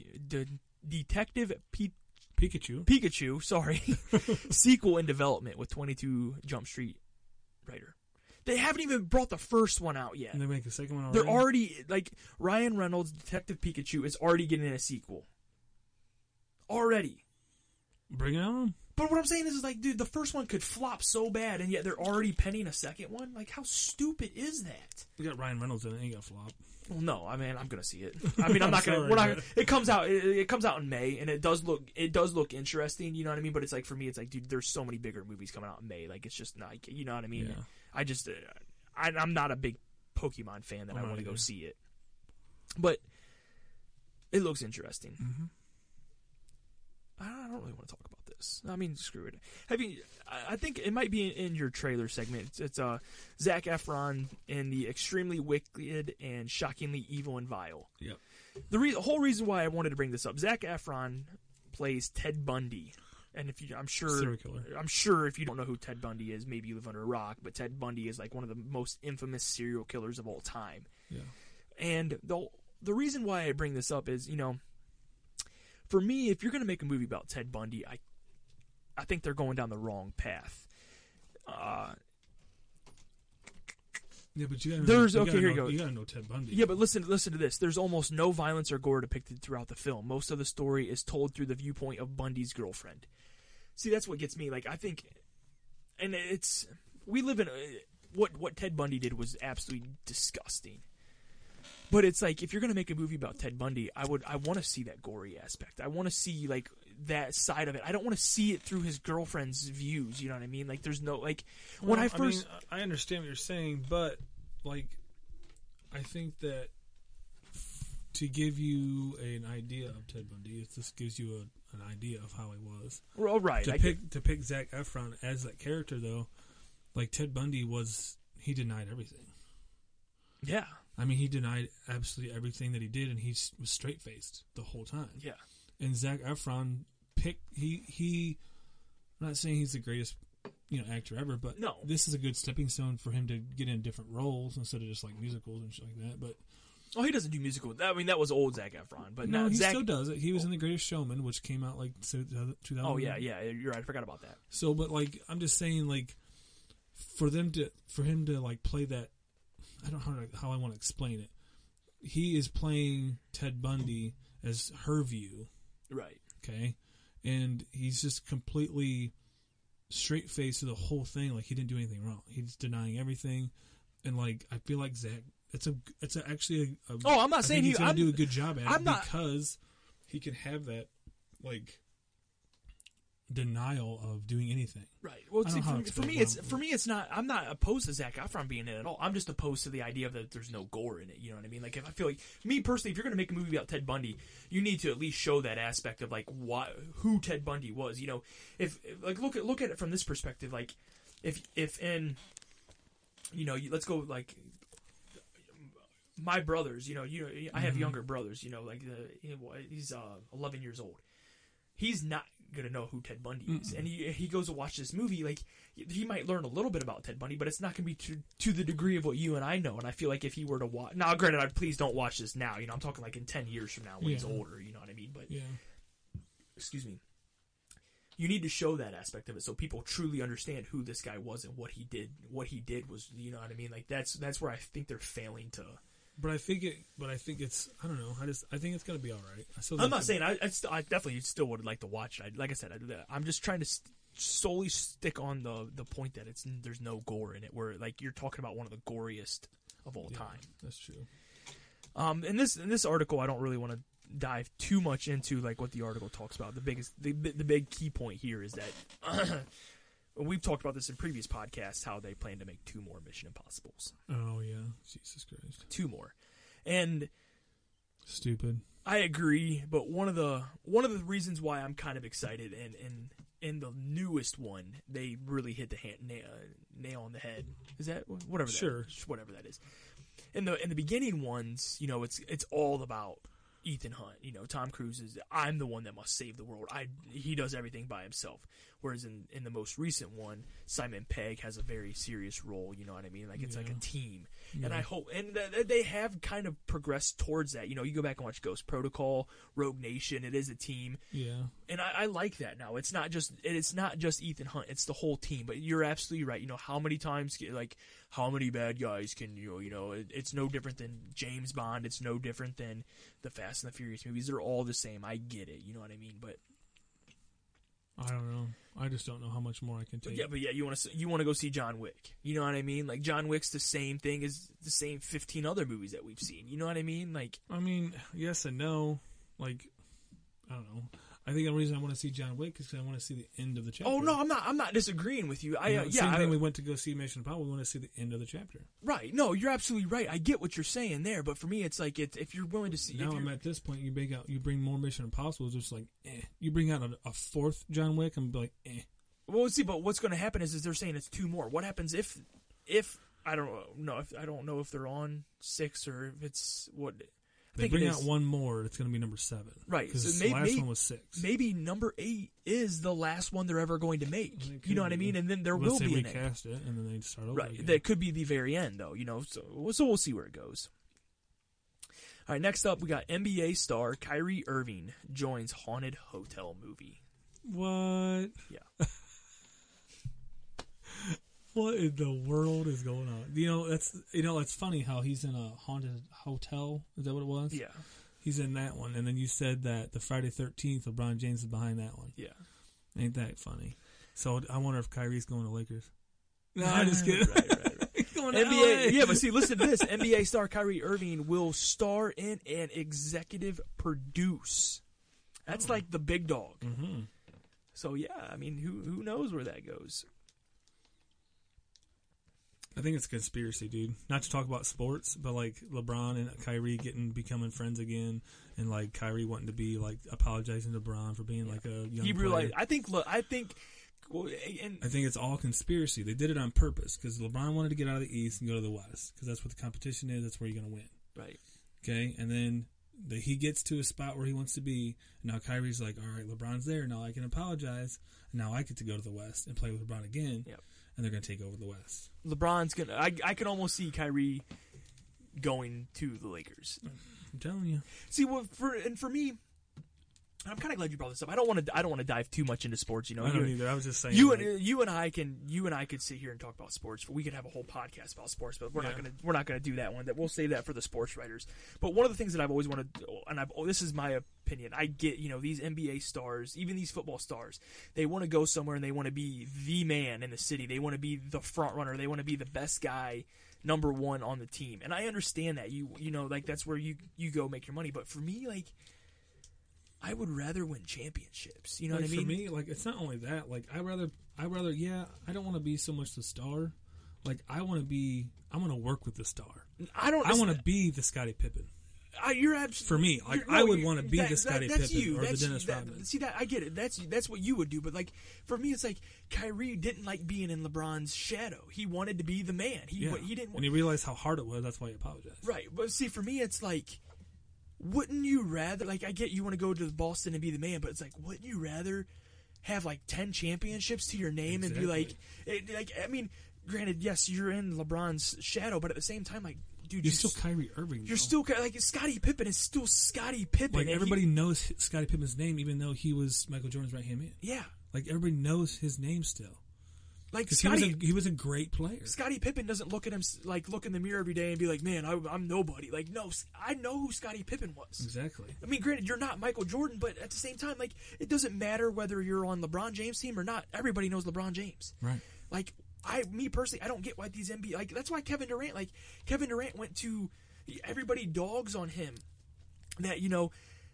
Pikachu, sorry, sequel in development with 22 Jump Street writer. They haven't even brought the first one out yet. And they make a second one already? They're already, like, Ryan Reynolds' Detective Pikachu is already getting a sequel. Already. Bring it on. But what I'm saying is like, dude, the first one could flop so bad, and yet they're already penning a second one? Like, how stupid is that? You got Ryan Reynolds in it. He got flop. Well, no, I mean, I'm gonna see it. I mean, I'm not gonna. Sorry, We're not. It comes out. It comes out in May, and it does look interesting. You know what I mean? But it's like, for me, it's like, dude, there's so many bigger movies coming out in May. Like, it's just not. You know what I mean? Yeah. I just, I'm not a big Pokemon fan that I want to go either. see it. But it looks interesting. Mm-hmm. I don't really want to talk about this. I mean, screw it. I think it might be in your trailer segment. It's Zac Efron in the extremely wicked and shockingly evil and vile. Yep. The whole reason why I wanted to bring this up, Zac Efron plays Ted Bundy, and I'm Serial killer. sure if you don't know who Ted Bundy is, maybe you live under a rock. But Ted Bundy is like one of the most infamous serial killers of all time. Yeah. And the reason why I bring this up is, you know, for me, if you're going to make a movie about Ted Bundy, I think they're going down the wrong path. Yeah, but you gotta know Ted Bundy. Yeah, but listen to this. There's almost no violence or gore depicted throughout the film. Most of the story is told through the viewpoint of Bundy's girlfriend. See, that's what gets me. Like, I think, and we live in what Ted Bundy did was absolutely disgusting. But it's like, if you're going to make a movie about Ted Bundy, I want to see that gory aspect. I want to see, like, that side of it. I don't want to see it through his girlfriend's views. You know what I mean? Like, there's no, like, when I first... I understand what you're saying, but, like, I think that to give you an idea of Ted Bundy, it just gives you an idea of how he was. Well, right. To pick Zac Efron as that character, though, like, Ted Bundy he denied everything. Yeah. I mean, he denied absolutely everything that he did, and he was straight-faced the whole time. Yeah. And Zac Efron I'm not saying he's the greatest, actor ever, but no. This is a good stepping stone for him to get in different roles instead of just like musicals and shit like that. But he doesn't do musicals. I mean, that was old Zac Efron, but no, he still does it. He was in The Greatest Showman, which came out like 2000. Oh yeah, you're right. I forgot about that. So, but like, I'm just saying, like, for him to like play that. I don't know how I want to explain it. He is playing Ted Bundy as her view. Right. Okay. And he's just completely straight-faced to the whole thing. Like, he didn't do anything wrong. He's denying everything. And, like, I feel like Zac, it's actually a I'm not saying he's going to do a good job at it because he can have that, like, denial of doing anything. Right. Well, see, for me, it's not. I'm not opposed to Zac Efron being in it at all. I'm just opposed to the idea that there's no gore in it. You know what I mean? Like, if I feel like, me personally, if you're going to make a movie about Ted Bundy, you need to at least show that aspect of like who Ted Bundy was. You know, if like look at it from this perspective. Like, if in, let's go like my brothers. I have younger brothers. Like he's 11 years old. He's not gonna know who Ted Bundy is, and he goes to watch this movie. Like, he might learn a little bit about Ted Bundy, but it's not gonna be to the degree of what you and I know. And I feel like if he were to watch now, granted, please don't watch this now. I'm talking like in 10 years from now when he's older. You know what I mean? But excuse me, you need to show that aspect of it so people truly understand who this guy was and what he did. What he did was, you know what I mean? Like, that's where I think they're failing to. But I think it's. I don't know. I think it's gonna be all right. I'm not saying I definitely still would like to watch it. Like I said, I'm just trying to solely stick on the point that there's no gore in it. Where like you're talking about one of the goriest of all time. That's true. In this article, I don't really want to dive too much into like what the article talks about. The big key point here is that. We've talked about this in previous podcasts, how they plan to make 2 more Mission Impossibles. Oh, yeah. Jesus Christ. 2 more. And... Stupid. I agree, but one of the reasons why I'm kind of excited, and in the newest one, they really hit the nail on the head. Is that whatever? Sure, whatever that is. In the beginning ones, you know, it's all about Ethan Hunt. You know, Tom Cruise is, I'm the one that must save the world. He does everything by himself. Whereas in the most recent one, Simon Pegg has a very serious role. You know what I mean? Like, it's like a team. Yeah. And I hope, and they have kind of progressed towards that. You know, you go back and watch Ghost Protocol, Rogue Nation. It is a team. Yeah. And I like that now. It's not just Ethan Hunt. It's the whole team. But you're absolutely right. You know, how many times, like, how many bad guys can you know? It's no different than James Bond. It's no different than the Fast and the Furious movies. They're all the same. I get it. You know what I mean? But I don't know. I just don't know how much more I can take. But you want to go see John Wick. You know what I mean? Like, John Wick's the same thing as the same 15 other movies that we've seen. You know what I mean? Like, I mean, yes and no. Like, I don't know. I think the reason I want to see John Wick is because I want to see the end of the chapter. Oh no, I'm not disagreeing with you. Same thing. We went to go see Mission Impossible. We want to see the end of the chapter. Right. No, you're absolutely right. I get what you're saying there, but for me, it's like if you're willing to see. Now I'm at this point. You bring more Mission Impossible. It's just like, You bring out a fourth John Wick, and be like, Well, see, but what's going to happen is they're saying it's 2 more. What happens if I don't know if they're on 6 or if it's what. They bring out 1 more, it's going to be number 7. Right. Because the last one was 6. Maybe number 8 is the last one they're ever going to make. You know what I mean? And then there will be an end. Recast it, and then they start over again. That could be the very end, though. You know, so we'll see where it goes. All right, next up, we got NBA star Kyrie Irving joins Haunted Hotel movie. What? Yeah. What in the world is going on? It's funny how he's in a haunted hotel. Is that what it was? Yeah. He's in that one, and then you said that the Friday 13th, LeBron James is behind that one. Yeah. Ain't that funny? So I wonder if Kyrie's going to Lakers. No, I'm just kidding. Right. He's going to NBA, LA. yeah, but see, listen to this. NBA star Kyrie Irving will star in and executive produce. That's like the big dog. Mm-hmm. So yeah, I mean, who knows where that goes? I think it's a conspiracy, dude. Not to talk about sports, but like LeBron and Kyrie becoming friends again, and like Kyrie wanting to be like apologizing to LeBron for being like a young Hebrew player. life. I think it's all conspiracy. They did it on purpose because LeBron wanted to get out of the East and go to the West because that's what the competition is. That's where you're going to win. Right. Okay, and then he gets to a spot where he wants to be. And now Kyrie's like, all right, LeBron's there. Now I can apologize. And now I get to go to the West and play with LeBron again. Yep. And they're going to take over the West. LeBron's going to... I can almost see Kyrie going to the Lakers. I'm telling you. See, for me... I'm kind of glad you brought this up. I don't want to dive too much into sports. You know, I don't either. I was just saying. You and I could sit here and talk about sports. We could have a whole podcast about sports, but we're not gonna do that one. That we'll save that for the sports writers. But one of the things that I've always wanted, and this is my opinion. I get, these NBA stars, even these football stars, they want to go somewhere and they want to be the man in the city. They want to be the front runner. They want to be the best guy, number one on the team. And I understand that. Like that's where you go make your money. But for me, like, I would rather win championships. You know what I mean? For me, like, it's not only that. Like, I rather. Yeah, I don't want to be so much the star. Like, I want to work with the star. I want to be the Scottie Pippen. You're absolutely. For me, like, I would want to be the Scottie Pippen or the Dennis Rodman. See that I get it. That's what you would do. But like for me, it's like Kyrie didn't like being in LeBron's shadow. He wanted to be the man. He didn't. And he realized how hard it was. That's why he apologized. Right, but see, for me, it's like. Wouldn't you rather, like, I get you want to go to Boston and be the man, but it's like, wouldn't you rather have, like, 10 championships to your name and be like, I mean, granted, yes, you're in LeBron's shadow, but at the same time, like, dude, you're still Kyrie Irving. You're still, like, Scottie Pippen is still Scottie Pippen. Like, everybody knows Scottie Pippen's name, even though he was Michael Jordan's right-hand man. Yeah. Like, everybody knows his name still. Like he was a great player. Scottie Pippen doesn't look at him like look in the mirror every day and be like, "Man, I'm nobody." Like, no, I know who Scottie Pippen was. Exactly. I mean, granted, you're not Michael Jordan, but at the same time, like, it doesn't matter whether you're on LeBron James' team or not. Everybody knows LeBron James. Right. Like, me personally, I don't get why these NBA like that's why Kevin Durant went to everybody dogs on him that you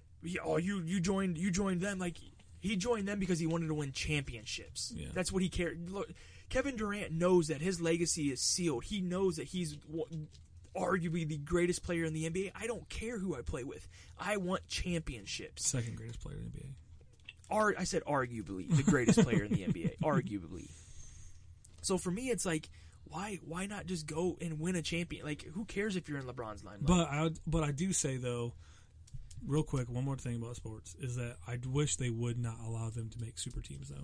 joined them like. He joined them because he wanted to win championships. Yeah. That's what he cared. Look, Kevin Durant knows that his legacy is sealed. He knows that he's arguably the greatest player in the NBA. I don't care who I play with. I want championships. Second greatest player in the NBA. I said arguably the greatest player in the NBA. Arguably. So for me, it's like, why not just go and win a champion? Like, who cares if you're in LeBron's limelight? But I do say though, real quick, one more thing about sports is that I wish they would not allow them to make super teams though.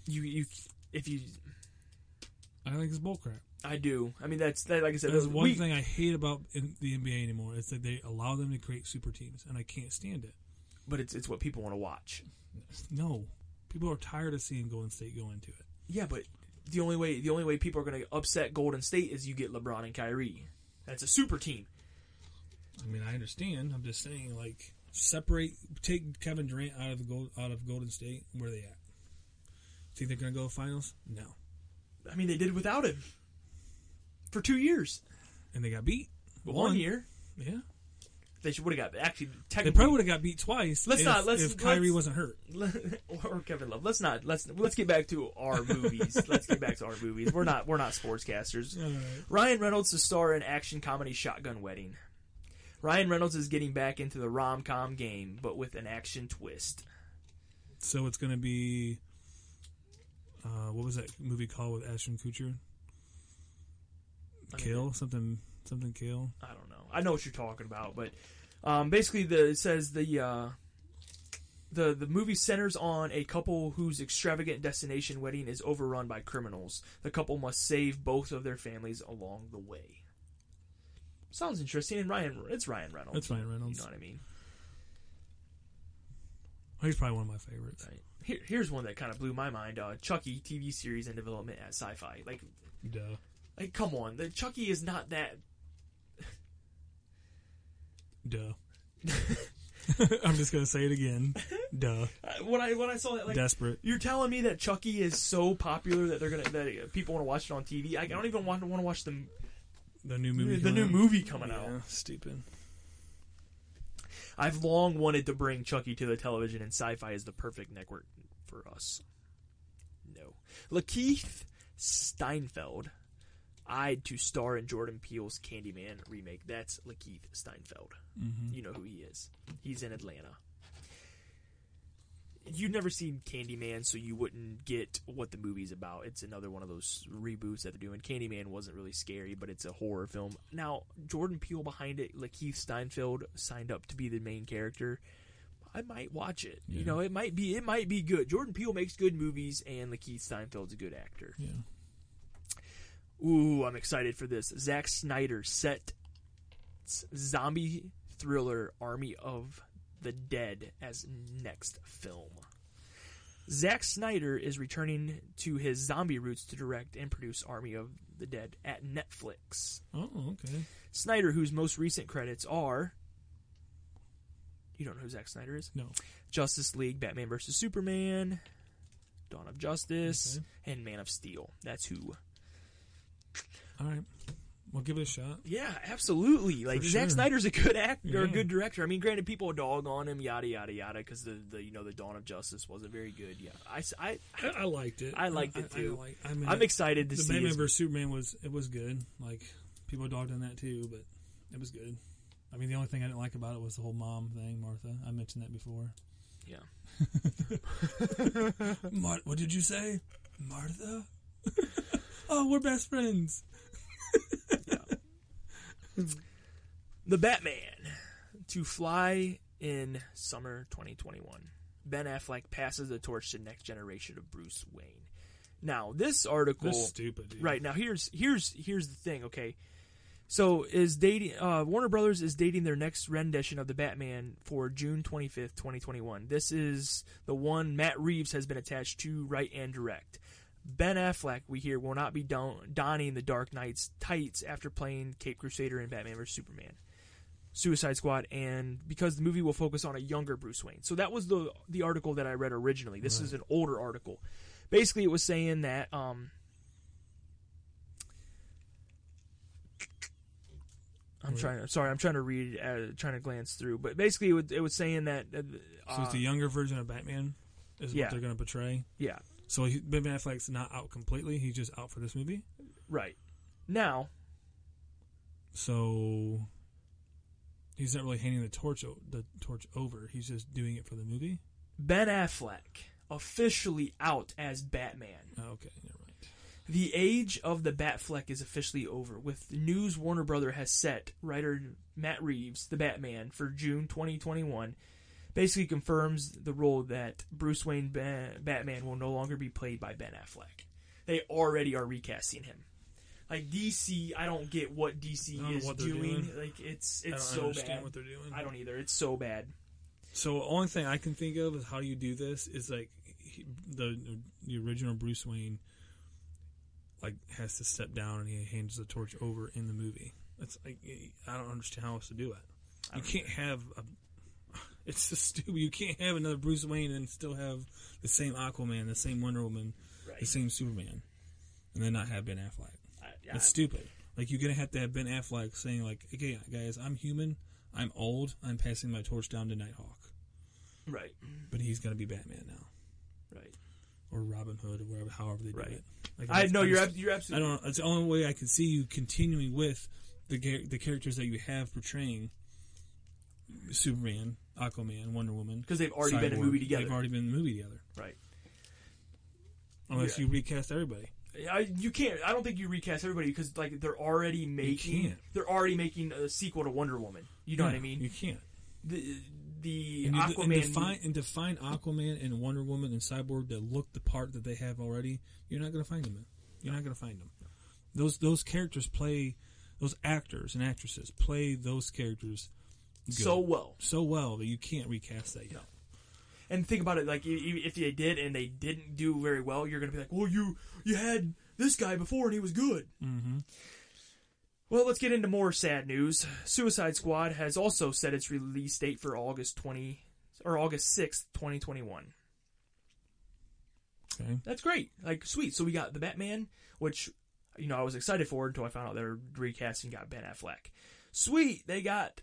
I think it's bullcrap. I do. I mean, that's like I said. That's one thing I hate about the NBA anymore is that they allow them to create super teams, and I can't stand it. But it's what people want to watch. No, people are tired of seeing Golden State go into it. Yeah, but the only way people are going to upset Golden State is you get LeBron and Kyrie. That's a super team. I mean, I understand. I'm just saying, like, take Kevin Durant out of Golden State. Where are they at? Think they're going to go to finals? No. I mean, they did without him for 2 years, and they got beat. One year. Yeah. They would have got actually. They probably would have got beat twice. If Kyrie wasn't hurt or Kevin Love. Let's get back to our movies. We're not sportscasters. Right. Ryan Reynolds to star in action comedy Shotgun Wedding. Ryan Reynolds is getting back into the rom-com game, but with an action twist. So it's going to be what was that movie called with Ashton Kutcher? Kill something Kill. I don't know. I know what you're talking about, but basically, it says the movie centers on a couple whose extravagant destination wedding is overrun by criminals. The couple must save both of their families along the way. Sounds interesting. And it's Ryan Reynolds. It's Ryan Reynolds. You know what I mean? He's probably one of my favorites. Right. Here's one that kind of blew my mind. Chucky TV series in development at Sci-Fi. Duh. Like, come on. The Chucky is not that. Duh. I'm just gonna say it again. Duh. When I saw that, like, desperate. You're telling me that Chucky is so popular that people want to watch it on TV. I don't even want to watch the new movie. The new movie coming out. Stupid. I've long wanted to bring Chucky to the television, and Sci-Fi is the perfect network for us. No. Lakeith Steinfeld eyed to star in Jordan Peele's Candyman remake. That's Lakeith Steinfeld. Mm-hmm. You know who he is. He's in Atlanta. You've never seen Candyman, so you wouldn't get what the movie's about. It's another one of those reboots that they're doing. Candyman wasn't really scary, but it's a horror film. Now, Jordan Peele behind it, Lakeith Steinfeld signed up to be the main character. I might watch it. Yeah. You know, it might be good. Jordan Peele makes good movies, and Lakeith Steinfeld's a good actor. Yeah. Ooh, I'm excited for this. Zack Snyder set zombie thriller Army of the Dead as next film. Zack Snyder is returning to his zombie roots to direct and produce Army of the Dead at Netflix. Oh, okay. Snyder, whose most recent credits are... You don't know who Zack Snyder is? No. Justice League, Batman vs. Superman, Dawn of Justice, and Man of Steel. That's who. All right. We'll give it a shot. Yeah, absolutely. Like, Zack Snyder's a good actor, or a good director. I mean, granted, people dog on him, yada yada yada, because the Dawn of Justice wasn't very good. Yeah, I liked it. I liked it too. I'm excited to see. The Batman vs Superman was good. Like, people dogged on that too, but it was good. I mean, the only thing I didn't like about it was the whole mom thing, Martha. I mentioned that before. Yeah. What did you say, Martha? Oh, we're best friends. The Batman to fly in summer 2021. Ben Affleck passes the torch to next generation of Bruce Wayne. Now, this article... That's stupid, dude. Right, now here's the thing, okay? So, Warner Brothers is dating their next rendition of the Batman for June 25th, 2021. This is the one Matt Reeves has been attached to write and direct. Ben Affleck, we hear, will not be donning the Dark Knight's tights after playing Caped Crusader in Batman vs. Superman, Suicide Squad, and because the movie will focus on a younger Bruce Wayne. So that was the article that I read originally. This is an older article. Basically, it was saying that I'm trying to read, trying to glance through, but basically it was saying that so it's the younger version of Batman is what they're going to portray. Yeah. So Ben Affleck's not out completely. He's just out for this movie. Right. Now, So he's not really handing the torch over. He's just doing it for the movie. Ben Affleck officially out as Batman. Oh, okay, never mind. The age of the Batfleck is officially over. With the news Warner Brother has set, writer Matt Reeves, the Batman, for June 2021, basically confirms the role that Bruce Wayne Batman will no longer be played by Ben Affleck. They already are recasting him. Like DC, I don't get what DC is doing. Like it's so bad. What they're doing. I don't either. It's so bad. So the only thing I can think of is how you do this is like the original Bruce Wayne like has to step down and he hands the torch over in the movie. It's like I don't understand how else to do it. You can't have it's just stupid. You can't have another Bruce Wayne and still have the same Aquaman, the same Wonder Woman, the same Superman, and then not have Ben Affleck. It's stupid. Like you're gonna have to have Ben Affleck saying like, "Okay, guys, I'm human. I'm old. I'm passing my torch down to Nighthawk." Right. But he's gonna be Batman now. Right. Or Robin Hood, or whatever, however they do it. Like, I know you're absolutely. I don't. It's the only way I can see you continuing with the characters that you have portraying Superman, Aquaman, Wonder Woman, because they've already been in a movie together. They've already been in a movie together. Right. Unless you recast everybody. You can't. I don't think you recast everybody because like they're already making. They're already making a sequel to Wonder Woman. You know what I mean? You can't. The and Aquaman define Aquaman and Wonder Woman and Cyborg that look the part that they have already. You're not going to find them. You're not going to find them. Those characters play. Those actors and actresses play those characters good. so well that you can't recast that yet. No. And think about it, like if they did and they didn't do very well, you're going to be like, well, you had this guy before and he was good. Mm-hmm. Well, let's get into more sad news. Suicide Squad has also set its release date for August 6th, 2021. Okay. That's great. Like, sweet. So we got the Batman, which, I was excited for until I found out they're recasting, got Ben Affleck. Sweet. They got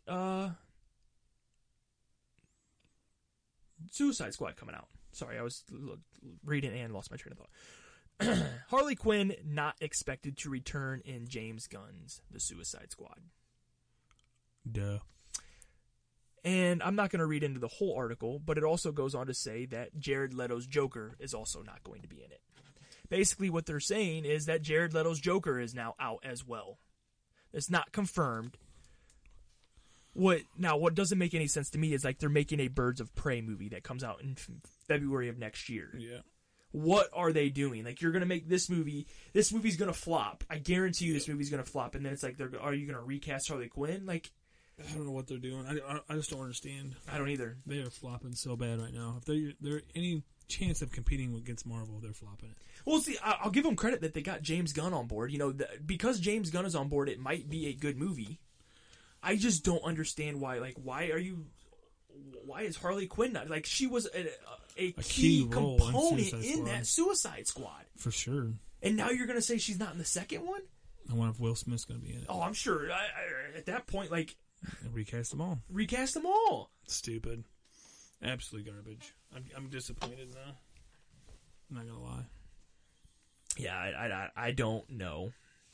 Suicide Squad coming out. Sorry, I was reading and lost my train of thought. Harley Quinn not expected to return in James Gunn's The Suicide Squad. Duh. And I'm not going to read into the whole article, but it also goes on to say that Jared Leto's Joker is also not going to be in it. Basically, what they're saying is that Jared Leto's Joker is now out as well. It's not confirmed. What doesn't make any sense to me is like they're making a Birds of Prey movie that comes out in February of next year. Yeah. What are they doing? Like, you're going to make this movie. This movie's going to flop. I guarantee you this movie's going to flop. And then it's like, are you going to recast Harley Quinn? Like, I don't know what they're doing. I just don't understand. I don't either. They are flopping so bad right now. If they're any chance of competing against Marvel, they're flopping it. Well, see, I'll give them credit that they got James Gunn on board. Because James Gunn is on board, it might be a good movie. I just don't understand why. Like, why is Harley Quinn not? Like, she was a key component in that Suicide Squad. For sure. And now you're going to say she's not in the second one? I wonder if Will Smith's going to be in it. Oh, I'm sure. At that point, like... Recast them all. Recast them all. Stupid. Absolute garbage. I'm disappointed now. I'm not going to lie. Yeah, I don't know.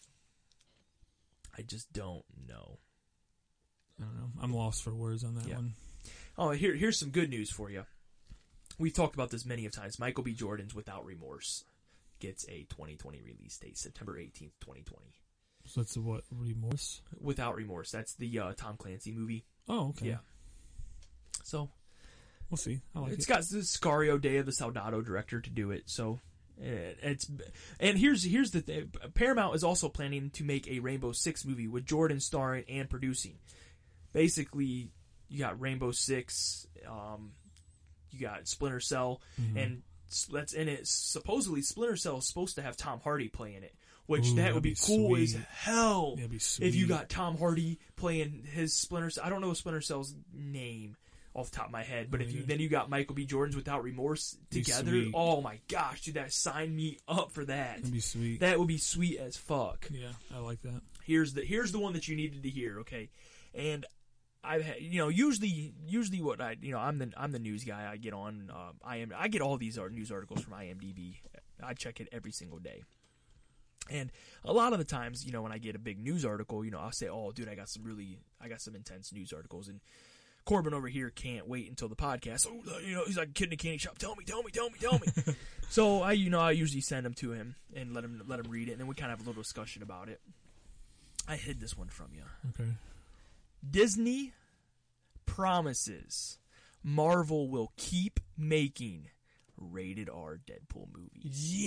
I just don't know. I don't know. I'm lost for words on that one. Oh, here's some good news for you. We've talked about this many of times. Michael B. Jordan's Without Remorse gets a 2020 release date, September 18th, 2020. So that's what? Remorse? Without Remorse. That's the Tom Clancy movie. Oh, okay. Yeah. So we'll see. I like it. It's got the Sicario Day of the Soldado director to do it. So here's the thing. Paramount is also planning to make a Rainbow Six movie with Jordan starring and producing. Basically, you got Rainbow Six, you got Splinter Cell, and that's in it. Supposedly, Splinter Cell is supposed to have Tom Hardy playing it, which that would be cool as hell. That'd be sweet. If you got Tom Hardy playing his Splinter Cell. I don't know Splinter Cell's name off the top of my head, but then you got Michael B. Jordan's Without Remorse together. Oh my gosh, dude, that sign me up for that. That'd be sweet. That would be sweet as fuck. Yeah, I like that. Here's the one that you needed to hear, okay? And I've had, usually what I'm the news guy. I get on I get all these news articles from IMDb. I check it every single day. And a lot of the times, when I get a big news article, I'll say, "Oh, dude, I got some intense news articles." And Corbin over here can't wait until the podcast. Oh, he's like a kid in a candy shop. Tell me. So I usually send them to him and let him read it, and then we kind of have a little discussion about it. I hid this one from you. Okay. Disney promises Marvel will keep making rated R Deadpool movies.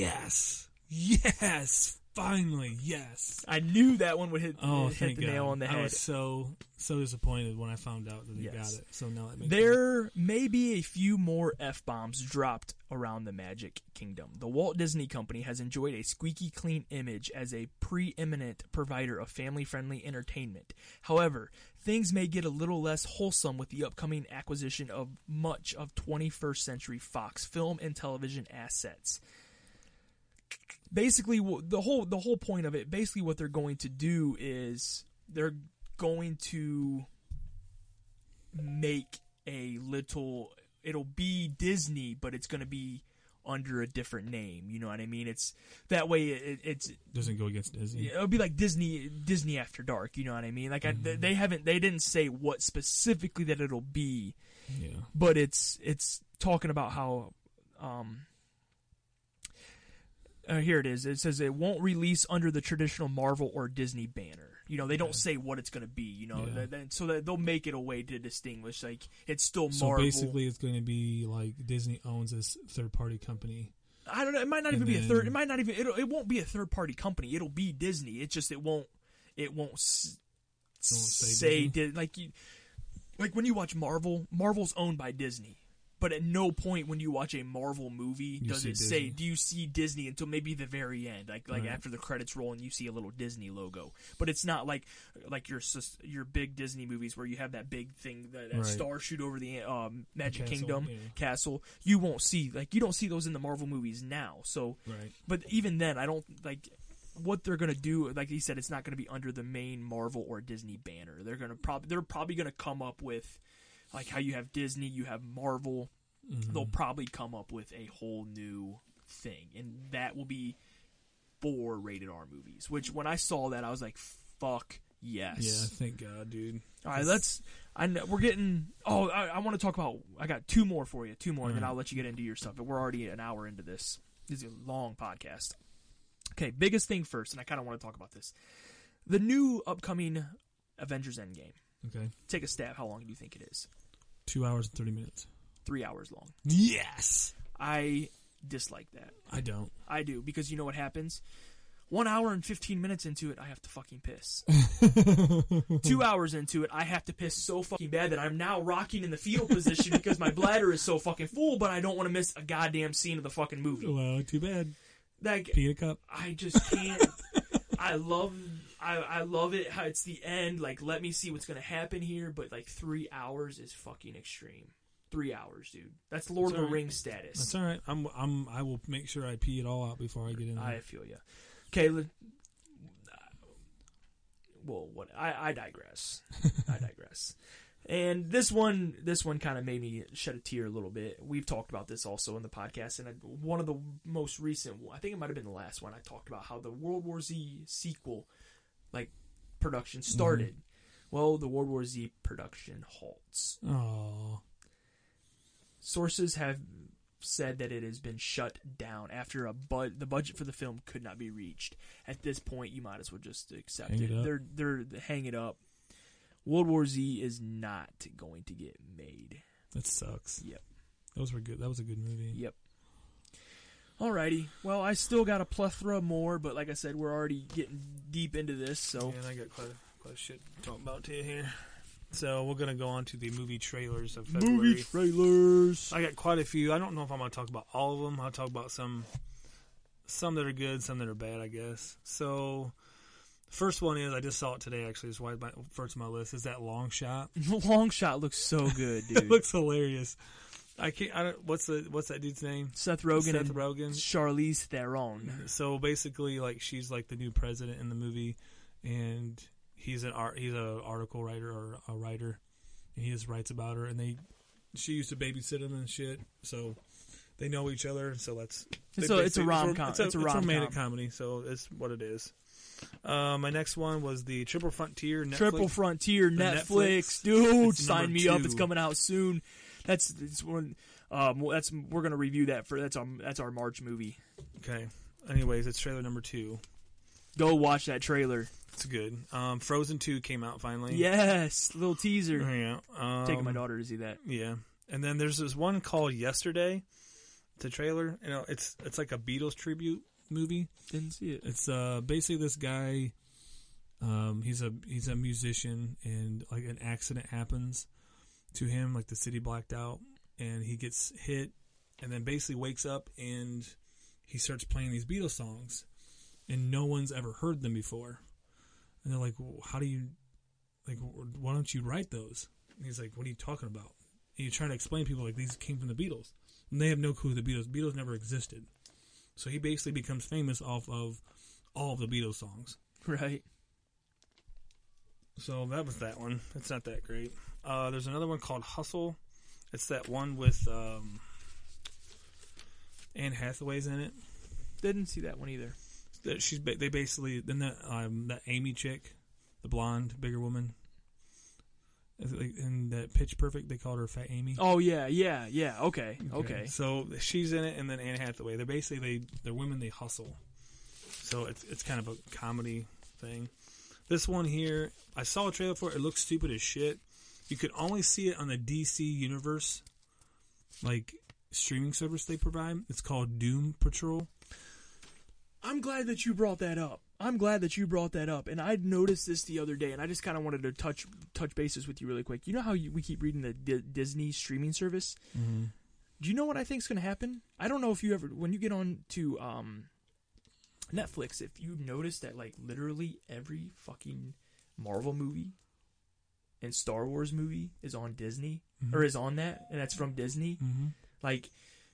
Yes. Finally, yes. I knew that one would hit the God. nail on the head. I was so disappointed when I found out that they got it. So now that makes there may be a few more F-bombs dropped around the Magic Kingdom. The Walt Disney Company has enjoyed a squeaky clean image as a preeminent provider of family-friendly entertainment. However, things may get a little less wholesome with the upcoming acquisition of much of 21st Century Fox film and television assets. Basically, the whole point of it, basically what they're going to do is they're going to make it'll be Disney, but it's going to be under a different name. You know what I mean? It's that way. It's doesn't go against Disney. It'll be like Disney After Dark. You know what I mean? Like they didn't say what specifically that it'll be. Yeah. But it's talking about how. Here it is. It says it won't release under the traditional Marvel or Disney banner. They don't say what it's going to be. So that they'll make it a way to distinguish. Like it's still Marvel. So basically, it's going to be like Disney owns this third-party company. I don't know. It might not even be a third. It might not even. It won't be a third-party company. It'll be Disney. It's just it won't say like when you watch Marvel. Marvel's owned by Disney. But at no point when you watch a Marvel movie does it say, do you see Disney until maybe the very end, like right. After the credits roll and you see a little Disney logo. But it's not like your big Disney movies where you have that big thing, that right. star shoot over the Magic Kingdom castle. You won't see, you don't see those in the Marvel movies now. So, right. But even then, I don't what they're gonna do. Like he said, it's not gonna be under the main Marvel or Disney banner. They're probably gonna come up with. Like how you have Disney, you have Marvel, They'll probably come up with a whole new thing, and that will be 4 rated R movies. Which when I saw that, I was like, "Fuck yes!" Yeah, thank God, dude. All right, we're getting. Oh, I want to talk about. I got 2 more for you, 2 more, and then I'll let you get into your stuff. But we're already an hour into this. This is a long podcast. Okay, biggest thing first, and I kind of want to talk about this. The new upcoming Avengers Endgame. Okay. Take a stab. How long do you think it is? 2 hours and 30 minutes. 3 hours long. Yes! I dislike that. I don't. I do, because you know what happens? 1 hour and 15 minutes into it, I have to fucking piss. 2 hours into it, I have to piss so fucking bad that I'm now rocking in the fetal position because my bladder is so fucking full, but I don't want to miss a goddamn scene of the fucking movie. Well, too bad. Pee in a cup. I just can't. I love it how it's the end. Like, let me see what's going to happen here, but 3 hours is fucking extreme. 3 hours, dude. That's Lord of the Rings status. That's all right. I will make sure I pee it all out before I get in there. I feel you. Okay, well, what? I digress. I digress. And this one kind of made me shed a tear a little bit. We've talked about this also in the podcast, and one of the most recent, I think it might have been the last one, I talked about how the World War Z sequel, production started. Mm-hmm. Well, the World War Z production halts. Oh. Sources have said that it has been shut down after the budget for the film could not be reached. At this point, you might as well just accept it. They're hang it up. World War Z is not going to get made. That sucks. Yep. Those were good. That was a good movie. Yep. Alrighty. Well, I still got a plethora more, but like I said, we're already getting deep into this. So. Yeah, and I got quite a shit to talk about to you here. So we're going to go on to the movie trailers of February. Movie trailers. I got quite a few. I don't know if I'm going to talk about all of them. I'll talk about some that are good, some that are bad, I guess. So the first one is, I just saw it today, actually. It's why it's first on my list, is that Long Shot. Long Shot looks so good, dude. It looks hilarious. What's that dude's name? Seth Rogen. Charlize Theron. So basically, she's the new president in the movie, and he's an article writer or a writer, and he just writes about her. And she used to babysit him and shit. So they know each other, so It's a rom-com. It's a romantic comedy, so it's what it is. My next one was the Triple Frontier Netflix. Triple Frontier Netflix. Dude, It's sign number me up. 2. It's coming out soon. It's one. We're gonna review that that's our March movie. Okay. Anyways, it's trailer number 2. Go watch that trailer. It's good. Frozen 2 came out finally. Yes, little teaser. Yeah. Taking my daughter to see that. Yeah. And then there's this one called Yesterday. It's a trailer. You know, it's like a Beatles tribute movie. Didn't see it. It's basically this guy. He's a musician, and like an accident happens to him, like the city blacked out, and he gets hit, and then basically wakes up and he starts playing these Beatles songs, and no one's ever heard them before. And they're like, well, how do you, like, why don't you write those? And he's like, what are you talking about? And you try to explain to people, like, these came from the Beatles. And they have no clue the Beatles never existed. So he basically becomes famous off of all of the Beatles songs. Right. So that was that one. It's not that great. There's another one called Hustle. It's that one with Anne Hathaway's in it. Didn't see that one either. They basically then that Amy chick, the blonde, bigger woman, in that Pitch Perfect, they called her Fat Amy. Oh yeah. Okay. So she's in it, and then Anne Hathaway. They're basically they're women. They hustle. So it's kind of a comedy thing. This one here, I saw a trailer for it. It looks stupid as shit. You could only see it on the DC Universe, like streaming service they provide. It's called Doom Patrol. I'm glad that you brought that up. And I noticed this the other day, and I just kind of wanted to touch bases with you really quick. You know how we keep reading the Disney streaming service? Mm-hmm. Do you know what I think is going to happen? I don't know if you ever, when you get on to Netflix, if you notice that like literally every fucking Marvel movie and Star Wars movie is on Disney, mm-hmm. or is on that, and that's from Disney. Mm-hmm. Like,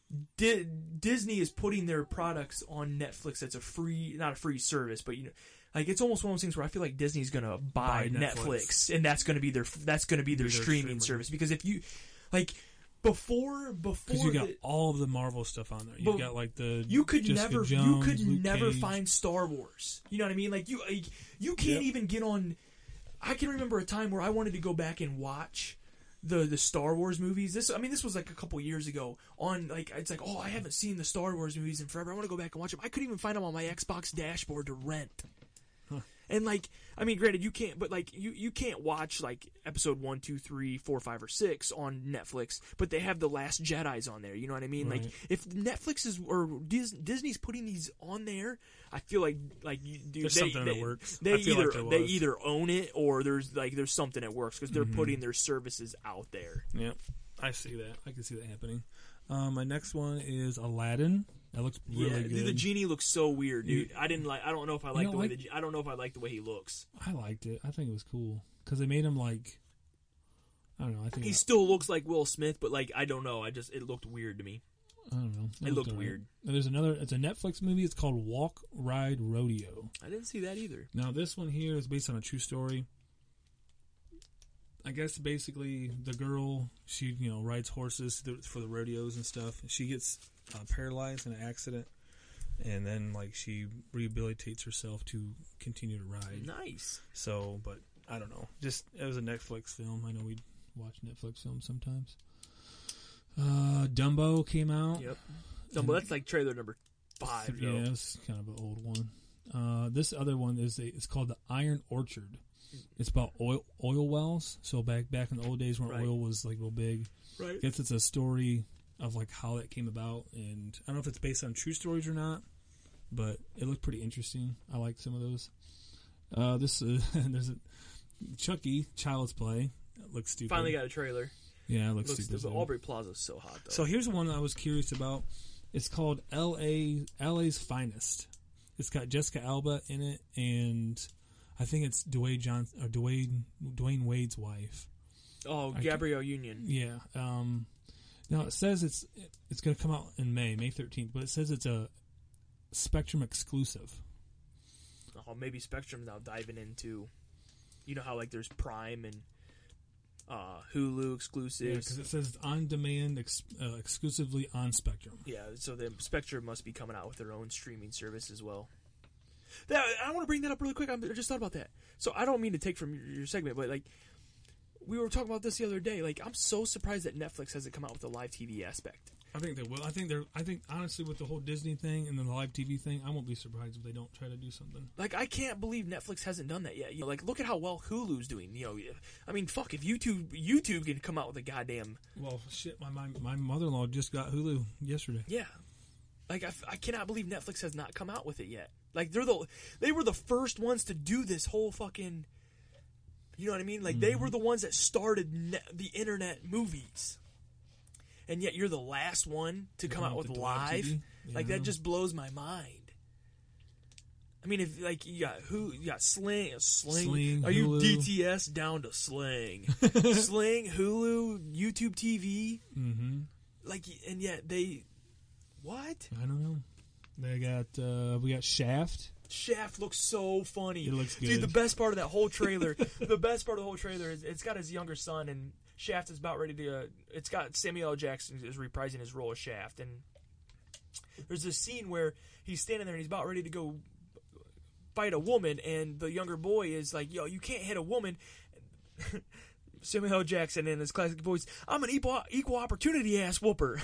Disney is putting their products on Netflix. That's not a free service, but you know, like it's almost one of those things where I feel like Disney's gonna buy Netflix, and that's gonna be their streaming service. Because if you like before, because you got all of the Marvel stuff on there, you got like the you could Jessica never Cage. find Star Wars. You know what I mean? Like you can't even get on. I can remember a time where I wanted to go back and watch the Star Wars movies. This was like a couple years ago. On like, it's like, oh, I haven't seen the Star Wars movies in forever. I want to go back and watch them. I couldn't even find them on my Xbox dashboard to rent. Huh. And like, I mean, granted, you can't, but like, you can't watch like episode 1, 2, 3, 4, 5, or 6 on Netflix. But they have the Last Jedi's on there. You know what I mean? Right. Like, if Netflix is or Disney's putting these on there, I feel like there's something that works. They either own it or there's something that works because they're mm-hmm. putting their services out there. Yep, I see that. I can see that happening. My next one is Aladdin. That looks really good. The genie looks so weird, dude. I don't know if I like the way I don't know if I like the way he looks. I liked it. I think it was cool because they made him like, I don't know. I think he still looks like Will Smith, but like I don't know. It looked weird to me. I don't know. It looked weird. And there's another. It's a Netflix movie. It's called Walk, Ride, Rodeo. I didn't see that either. Now this one here is based on a true story. I guess basically the girl, she rides horses for the rodeos and stuff. She gets paralyzed in an accident, and then like she rehabilitates herself to continue to ride. Nice. So, but I don't know. Just it was a Netflix film. I know we watch Netflix films sometimes. Dumbo came out. Yep. Dumbo. That's like trailer number 5. Yeah, it's kind of an old one. This other one it's called The Iron Orchard. It's about oil wells. So back in the old days when oil was like real big. Right. I guess it's a story of like how that came about, and I don't know if it's based on true stories or not, but it looked pretty interesting. I liked some of those. There's a Chucky Child's Play. It looks stupid. Finally got a trailer. Yeah, it looks stupid. Aubrey Plaza's so hot though. So here's one I was curious about. It's called LA's Finest. It's got Jessica Alba in it, and I think it's Dwayne Wade's wife. Oh, Gabrielle Union. Yeah. Now it says it's going to come out in May 13th, but it says it's a Spectrum exclusive. Oh, maybe Spectrum now diving into, you know how like there's Prime and Hulu exclusives. Yeah, because it says on demand, exclusively on Spectrum. Yeah, so the Spectrum must be coming out with their own streaming service as well. I want to bring that up really quick. I just thought about that. So I don't mean to take from your segment, but like we were talking about this the other day. Like I'm so surprised that Netflix hasn't come out with a live TV aspect. I think they will. I think honestly, with the whole Disney thing and then the live TV thing, I won't be surprised if they don't try to do something. Like I can't believe Netflix hasn't done that yet. You know, like look at how well Hulu's doing. You know, I mean, fuck, if YouTube can come out with a goddamn. Well, shit, my mother-in-law just got Hulu yesterday. Yeah, like I cannot believe Netflix has not come out with it yet. Like they were the first ones to do this whole fucking. You know what I mean? Like they were the ones that started the internet movies. And yet you're the last one to come out with live. Yeah. Like that just blows my mind. I mean, if like you got Sling. Are you Hulu. DTS down to Sling? Sling, Hulu, YouTube TV. Mm-hmm. Like, and yet they what? I don't know. They got we got Shaft. Shaft looks so funny. It looks good. Dude, the best part of that whole trailer, is it's got his younger son and Shaft is about ready to. It's got Samuel L. Jackson is reprising his role as Shaft, and there's this scene where he's standing there and he's about ready to go fight a woman, and the younger boy is like, "Yo, you can't hit a woman." Samuel L. Jackson in his classic voice, "I'm an equal opportunity ass whooper."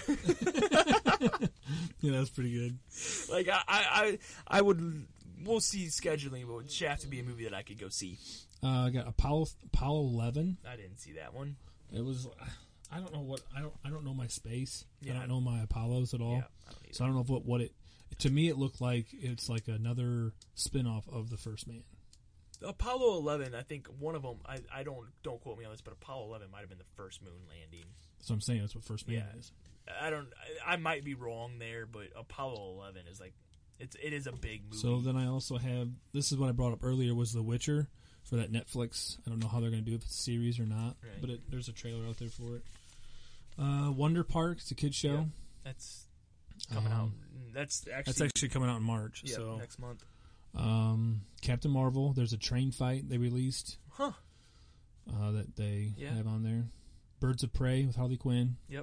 Yeah, that's pretty good. Like I would. We'll see scheduling, but Shaft would be a movie that I could go see. I got Apollo 11. I didn't see that one. It was. I don't know what I don't know my space. Yeah. I don't know my Apollos at all. Yeah, I don't so I don't know what it. To me, it looked like it's like another spin-off of The First Man. Apollo 11, I think one of them. I don't quote me on this, but Apollo 11 might have been the first moon landing. So I'm saying that's what First Man is. I might be wrong there, but Apollo 11 is like it is a big movie. So then I also have, this is what I brought up earlier, was The Witcher for that Netflix. I don't know how they're going to do it, if it's a series or not, right. but there's a trailer out there for it. Wonder Park, it's a kid's show. Yeah, that's coming out. That's actually coming out in March. Yeah, so next month. Captain Marvel, there's a train fight they released. Huh. That they have on there. Birds of Prey with Harley Quinn. Yep,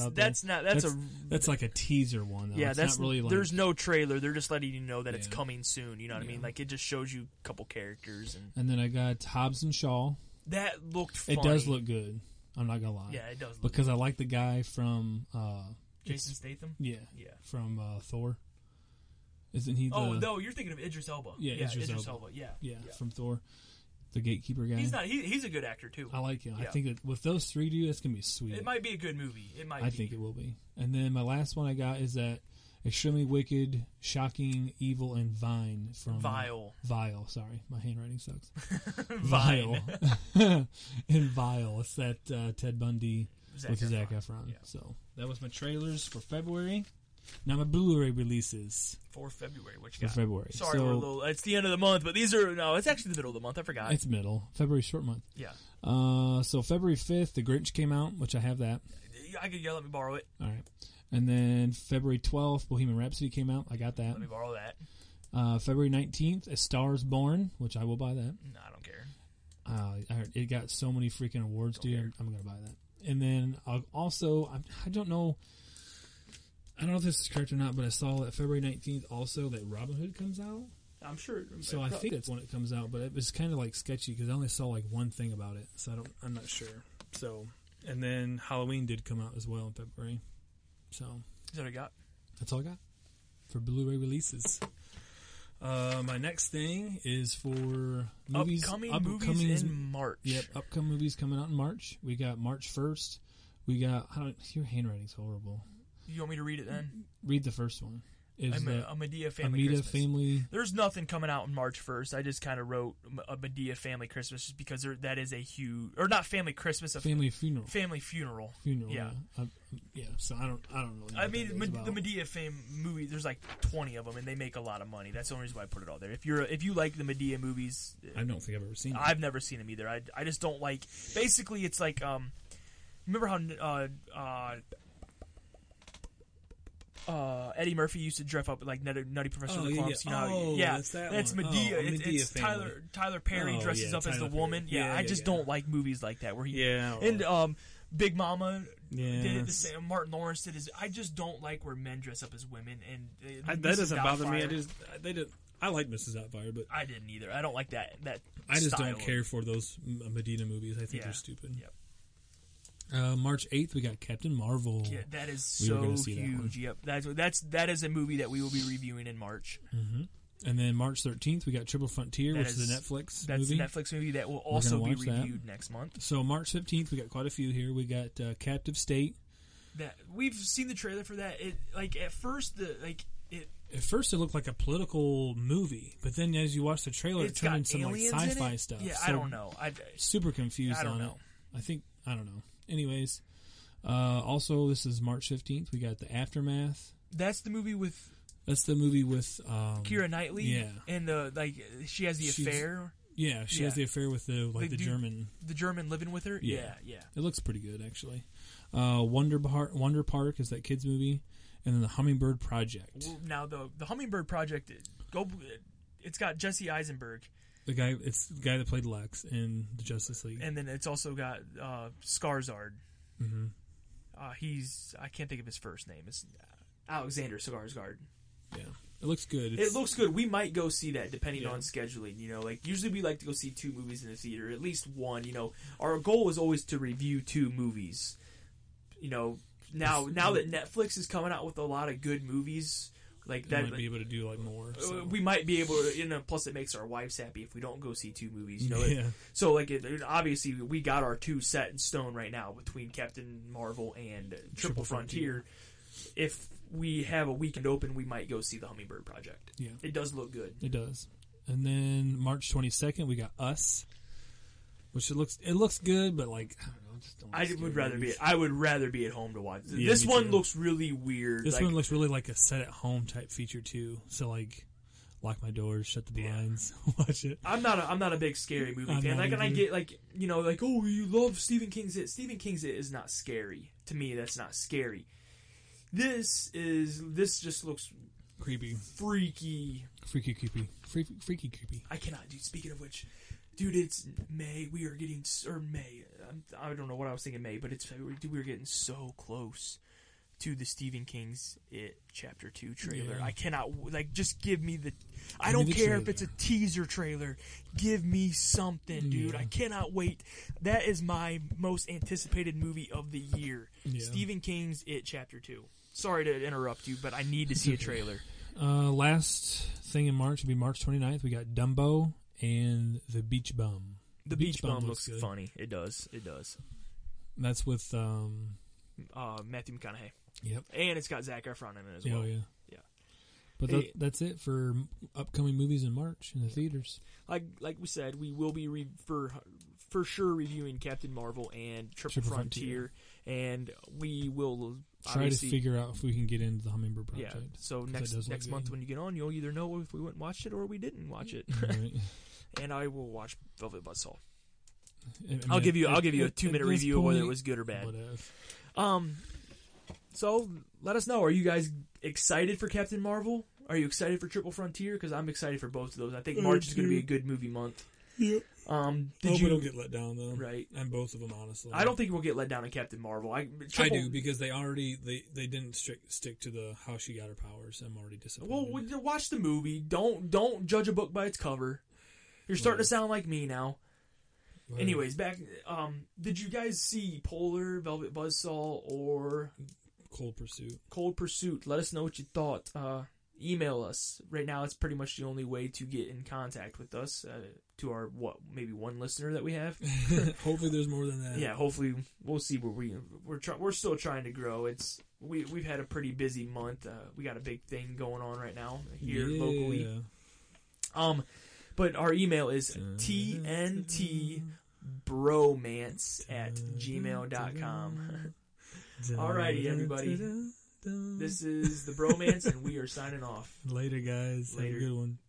that's like a teaser one. Though. Yeah, it's that's not really like, there's no trailer. They're just letting you know that it's coming soon. You know what I mean? Like it just shows you a couple characters and then I got Hobbs and Shaw. That looked funny. It does look good. I'm not gonna lie. Yeah, it does. Because I like the guy from Jason Statham. Yeah, from Thor. Isn't he? No, you're thinking of Idris Elba. Yeah, Idris Elba. Yeah, from Thor. The gatekeeper guy. He's a good actor too. I like him. Yeah. I think that with those three, dude, that's gonna be sweet. It might be a good movie. I think it will be. And then my last one I got is that Extremely Wicked, Shocking, Evil, and Vine from Vile. Sorry, my handwriting sucks. Vile. And Vile. It's that Ted Bundy with Zac Efron. Yeah. So that was my trailers for February. Now my Blu-ray releases for February. What you got? For February. Sorry, we're a little. It's the end of the month, but these are it's actually the middle of the month. I forgot. It's middle. February's short month. Yeah. So February 5th, The Grinch came out, which I have that. I could let me borrow it. All right. And then February 12th, Bohemian Rhapsody came out. I got that. Let me borrow that. February 19th, A Star Is Born, which I will buy that. No, I don't care. I heard it got so many freaking awards, dude. I'm going to buy that. And then I'll also, I don't know if this is correct or not, but I saw that February 19th also that Robin Hood comes out. I'm sure. So I think that's when it comes out, but it was kind of like sketchy because I only saw like one thing about it, so I'm not sure. So, and then Halloween did come out as well in February. So is that what I got? That's all I got for Blu-ray releases. My next thing is for movies. Upcoming movies in March. Yep, upcoming movies coming out in March. We got March 1st. We got your handwriting's horrible. You want me to read it then? Read the first one. A Madea Family Christmas. Family. There's nothing coming out on March 1st. I just kind of wrote a Madea Family Christmas just because that is a huge, or not Family Christmas, Family Funeral. Family Funeral. Yeah. So I don't really know I mean, the Madea movie, there's like 20 of them, and they make a lot of money. That's the only reason why I put it all there. If you like the Madea movies, I don't think I've ever seen them. I've never seen them either. I just don't like. Basically, it's like remember how Eddie Murphy used to dress up like Nutty Professor Oh, Clumps. yeah. You know, Oh, yeah, that's that that's one. Medea. Oh, It's Medea family. Tyler Perry Oh, dresses yeah, up as Tyler the woman. Perry. Yeah, Yeah, I just yeah. don't like movies like that where he Yeah. and Big Mama Yeah. did it the same. Martin Lawrence did his. I just don't like where men dress up as women, and That Mrs. doesn't bother me. Doubtfire, I like Mrs. Doubtfire, but I didn't either. I don't like that. I just style don't care for those Medina movies. I think Yeah. they're stupid. Yep. March 8th, we got Captain Marvel. Yeah, that is We were so gonna see that one. huge. Yep, that is a movie that we will be reviewing in March. Mm-hmm. And then March 13th, we got Triple Frontier, That which is is- a Netflix That's movie. a Netflix movie that will also be watch that. reviewed next month. So March 15th, we got quite a few here. We got Captive State. That we've seen the trailer for that. It like at first At first, it looked like a political movie, but then as you watch the trailer, it it's turned got into some like aliens in sci-fi it? stuff. Yeah, So I don't know. super confused I don't on know. it. I don't know. Anyways, also this is March 15th. We got The Aftermath. That's the movie with That's the movie with Keira Knightley. yeah. And she has the She's- affair. Yeah, she Yeah. has the affair with the dude- German. The German living with her. Yeah. Yeah. It looks pretty good actually. Wonder Park is that kids movie, and then The Hummingbird Project. Now the Hummingbird Project. It's got Jesse Eisenberg, It's the guy that played Lex in the Justice League. and then it's also got Skarsgård. Mm-hmm. I can't think of his first name. It's Alexander Skarsgård. Yeah, it looks good. It looks good. We might go see that depending Yeah. on scheduling. You know, like usually we like to go see 2 movies in the theater, at least one. You know, our goal is always to review 2 movies. You know, now that Netflix is coming out with a lot of good movies, like We that, might be able to do like more. So. we might be able to. You know, plus it makes our wives happy if we don't go see 2 movies. You know, yeah. so like obviously we got our 2 set in stone right now between Captain Marvel and Triple Frontier. If we have a weekend open, we might go see the Hummingbird Project. Yeah. It does look good. It does. And then March 22nd, we got Us, which it looks good, but like I don't know, just don't. I would rather be at home to watch. Yeah, This me one too. looks really weird. This like, one looks really like a set at home type feature too. So like, lock my doors, shut the blinds, watch it. I'm not a big scary movie I'm fan. not Like, and I either. get like oh, you love Stephen King's It. Stephen King's It is not scary to me. That's not scary. This just looks Creepy, freaky. freaky, creepy, freaky, creepy. I cannot, dude. Speaking of which, dude, it's May. We are getting May. I don't know what I was thinking May, but it's February. Dude, we're getting so close to the Stephen King's It Chapter 2 trailer. Yeah. I cannot just give me the. I Give don't me the care if trailer. it's a teaser trailer. Give me something, dude. Yeah. I cannot wait. That is my most anticipated movie of the year. Yeah. Stephen King's It Chapter 2. Sorry to interrupt you, but I need to see a trailer. Last thing in March would be March 29th. We got Dumbo and The Beach Bum. The Beach Bum looks good. funny. It does. It does. That's with Matthew McConaughey. yep. And it's got Zac Efron in it as well. Oh yeah. Yeah. But Hey. that's it for upcoming movies in March in the theaters. Like we said, we will be for sure reviewing Captain Marvel and Triple Frontier, and we will Try to obviously figure out if we can get into the Hummingbird yeah. Project. So that next does look next month good. when you get on, you'll either know if we went and watched it or we didn't watch it. Right. And I will watch Velvet Buzzsaw. I mean, I'll give you a at 2-minute this review of whether it point, was good or bad. whatever. So let us know. Are you guys excited for Captain Marvel? Are you excited for Triple Frontier? Because I'm excited for both of those. I think March is going to be a good movie month. Yep. Did Hope you we don't get let down though. right? And both of them, honestly. I don't think we'll get let down in Captain Marvel. I do because they didn't stick to the how she got her powers. I'm already disappointed. Well, watch the movie. Don't judge a book by its cover. You're starting to sound like me now. Right. Anyways, back. Did you guys see Polar, Velvet Buzzsaw, or Cold Pursuit. Cold Pursuit? Let us know what you thought. Email us. Right now, it's pretty much the only way to get in contact with us. To our maybe one listener that we have. Hopefully, there's more than that. Yeah, hopefully we'll see where we're still trying to grow. We've had a pretty busy month. We got a big thing going on right now here locally. But our email is tntbromance@gmail.com. Alrighty, everybody. This is the Bromance, and we are signing off. Later, guys. Later. Have a good one.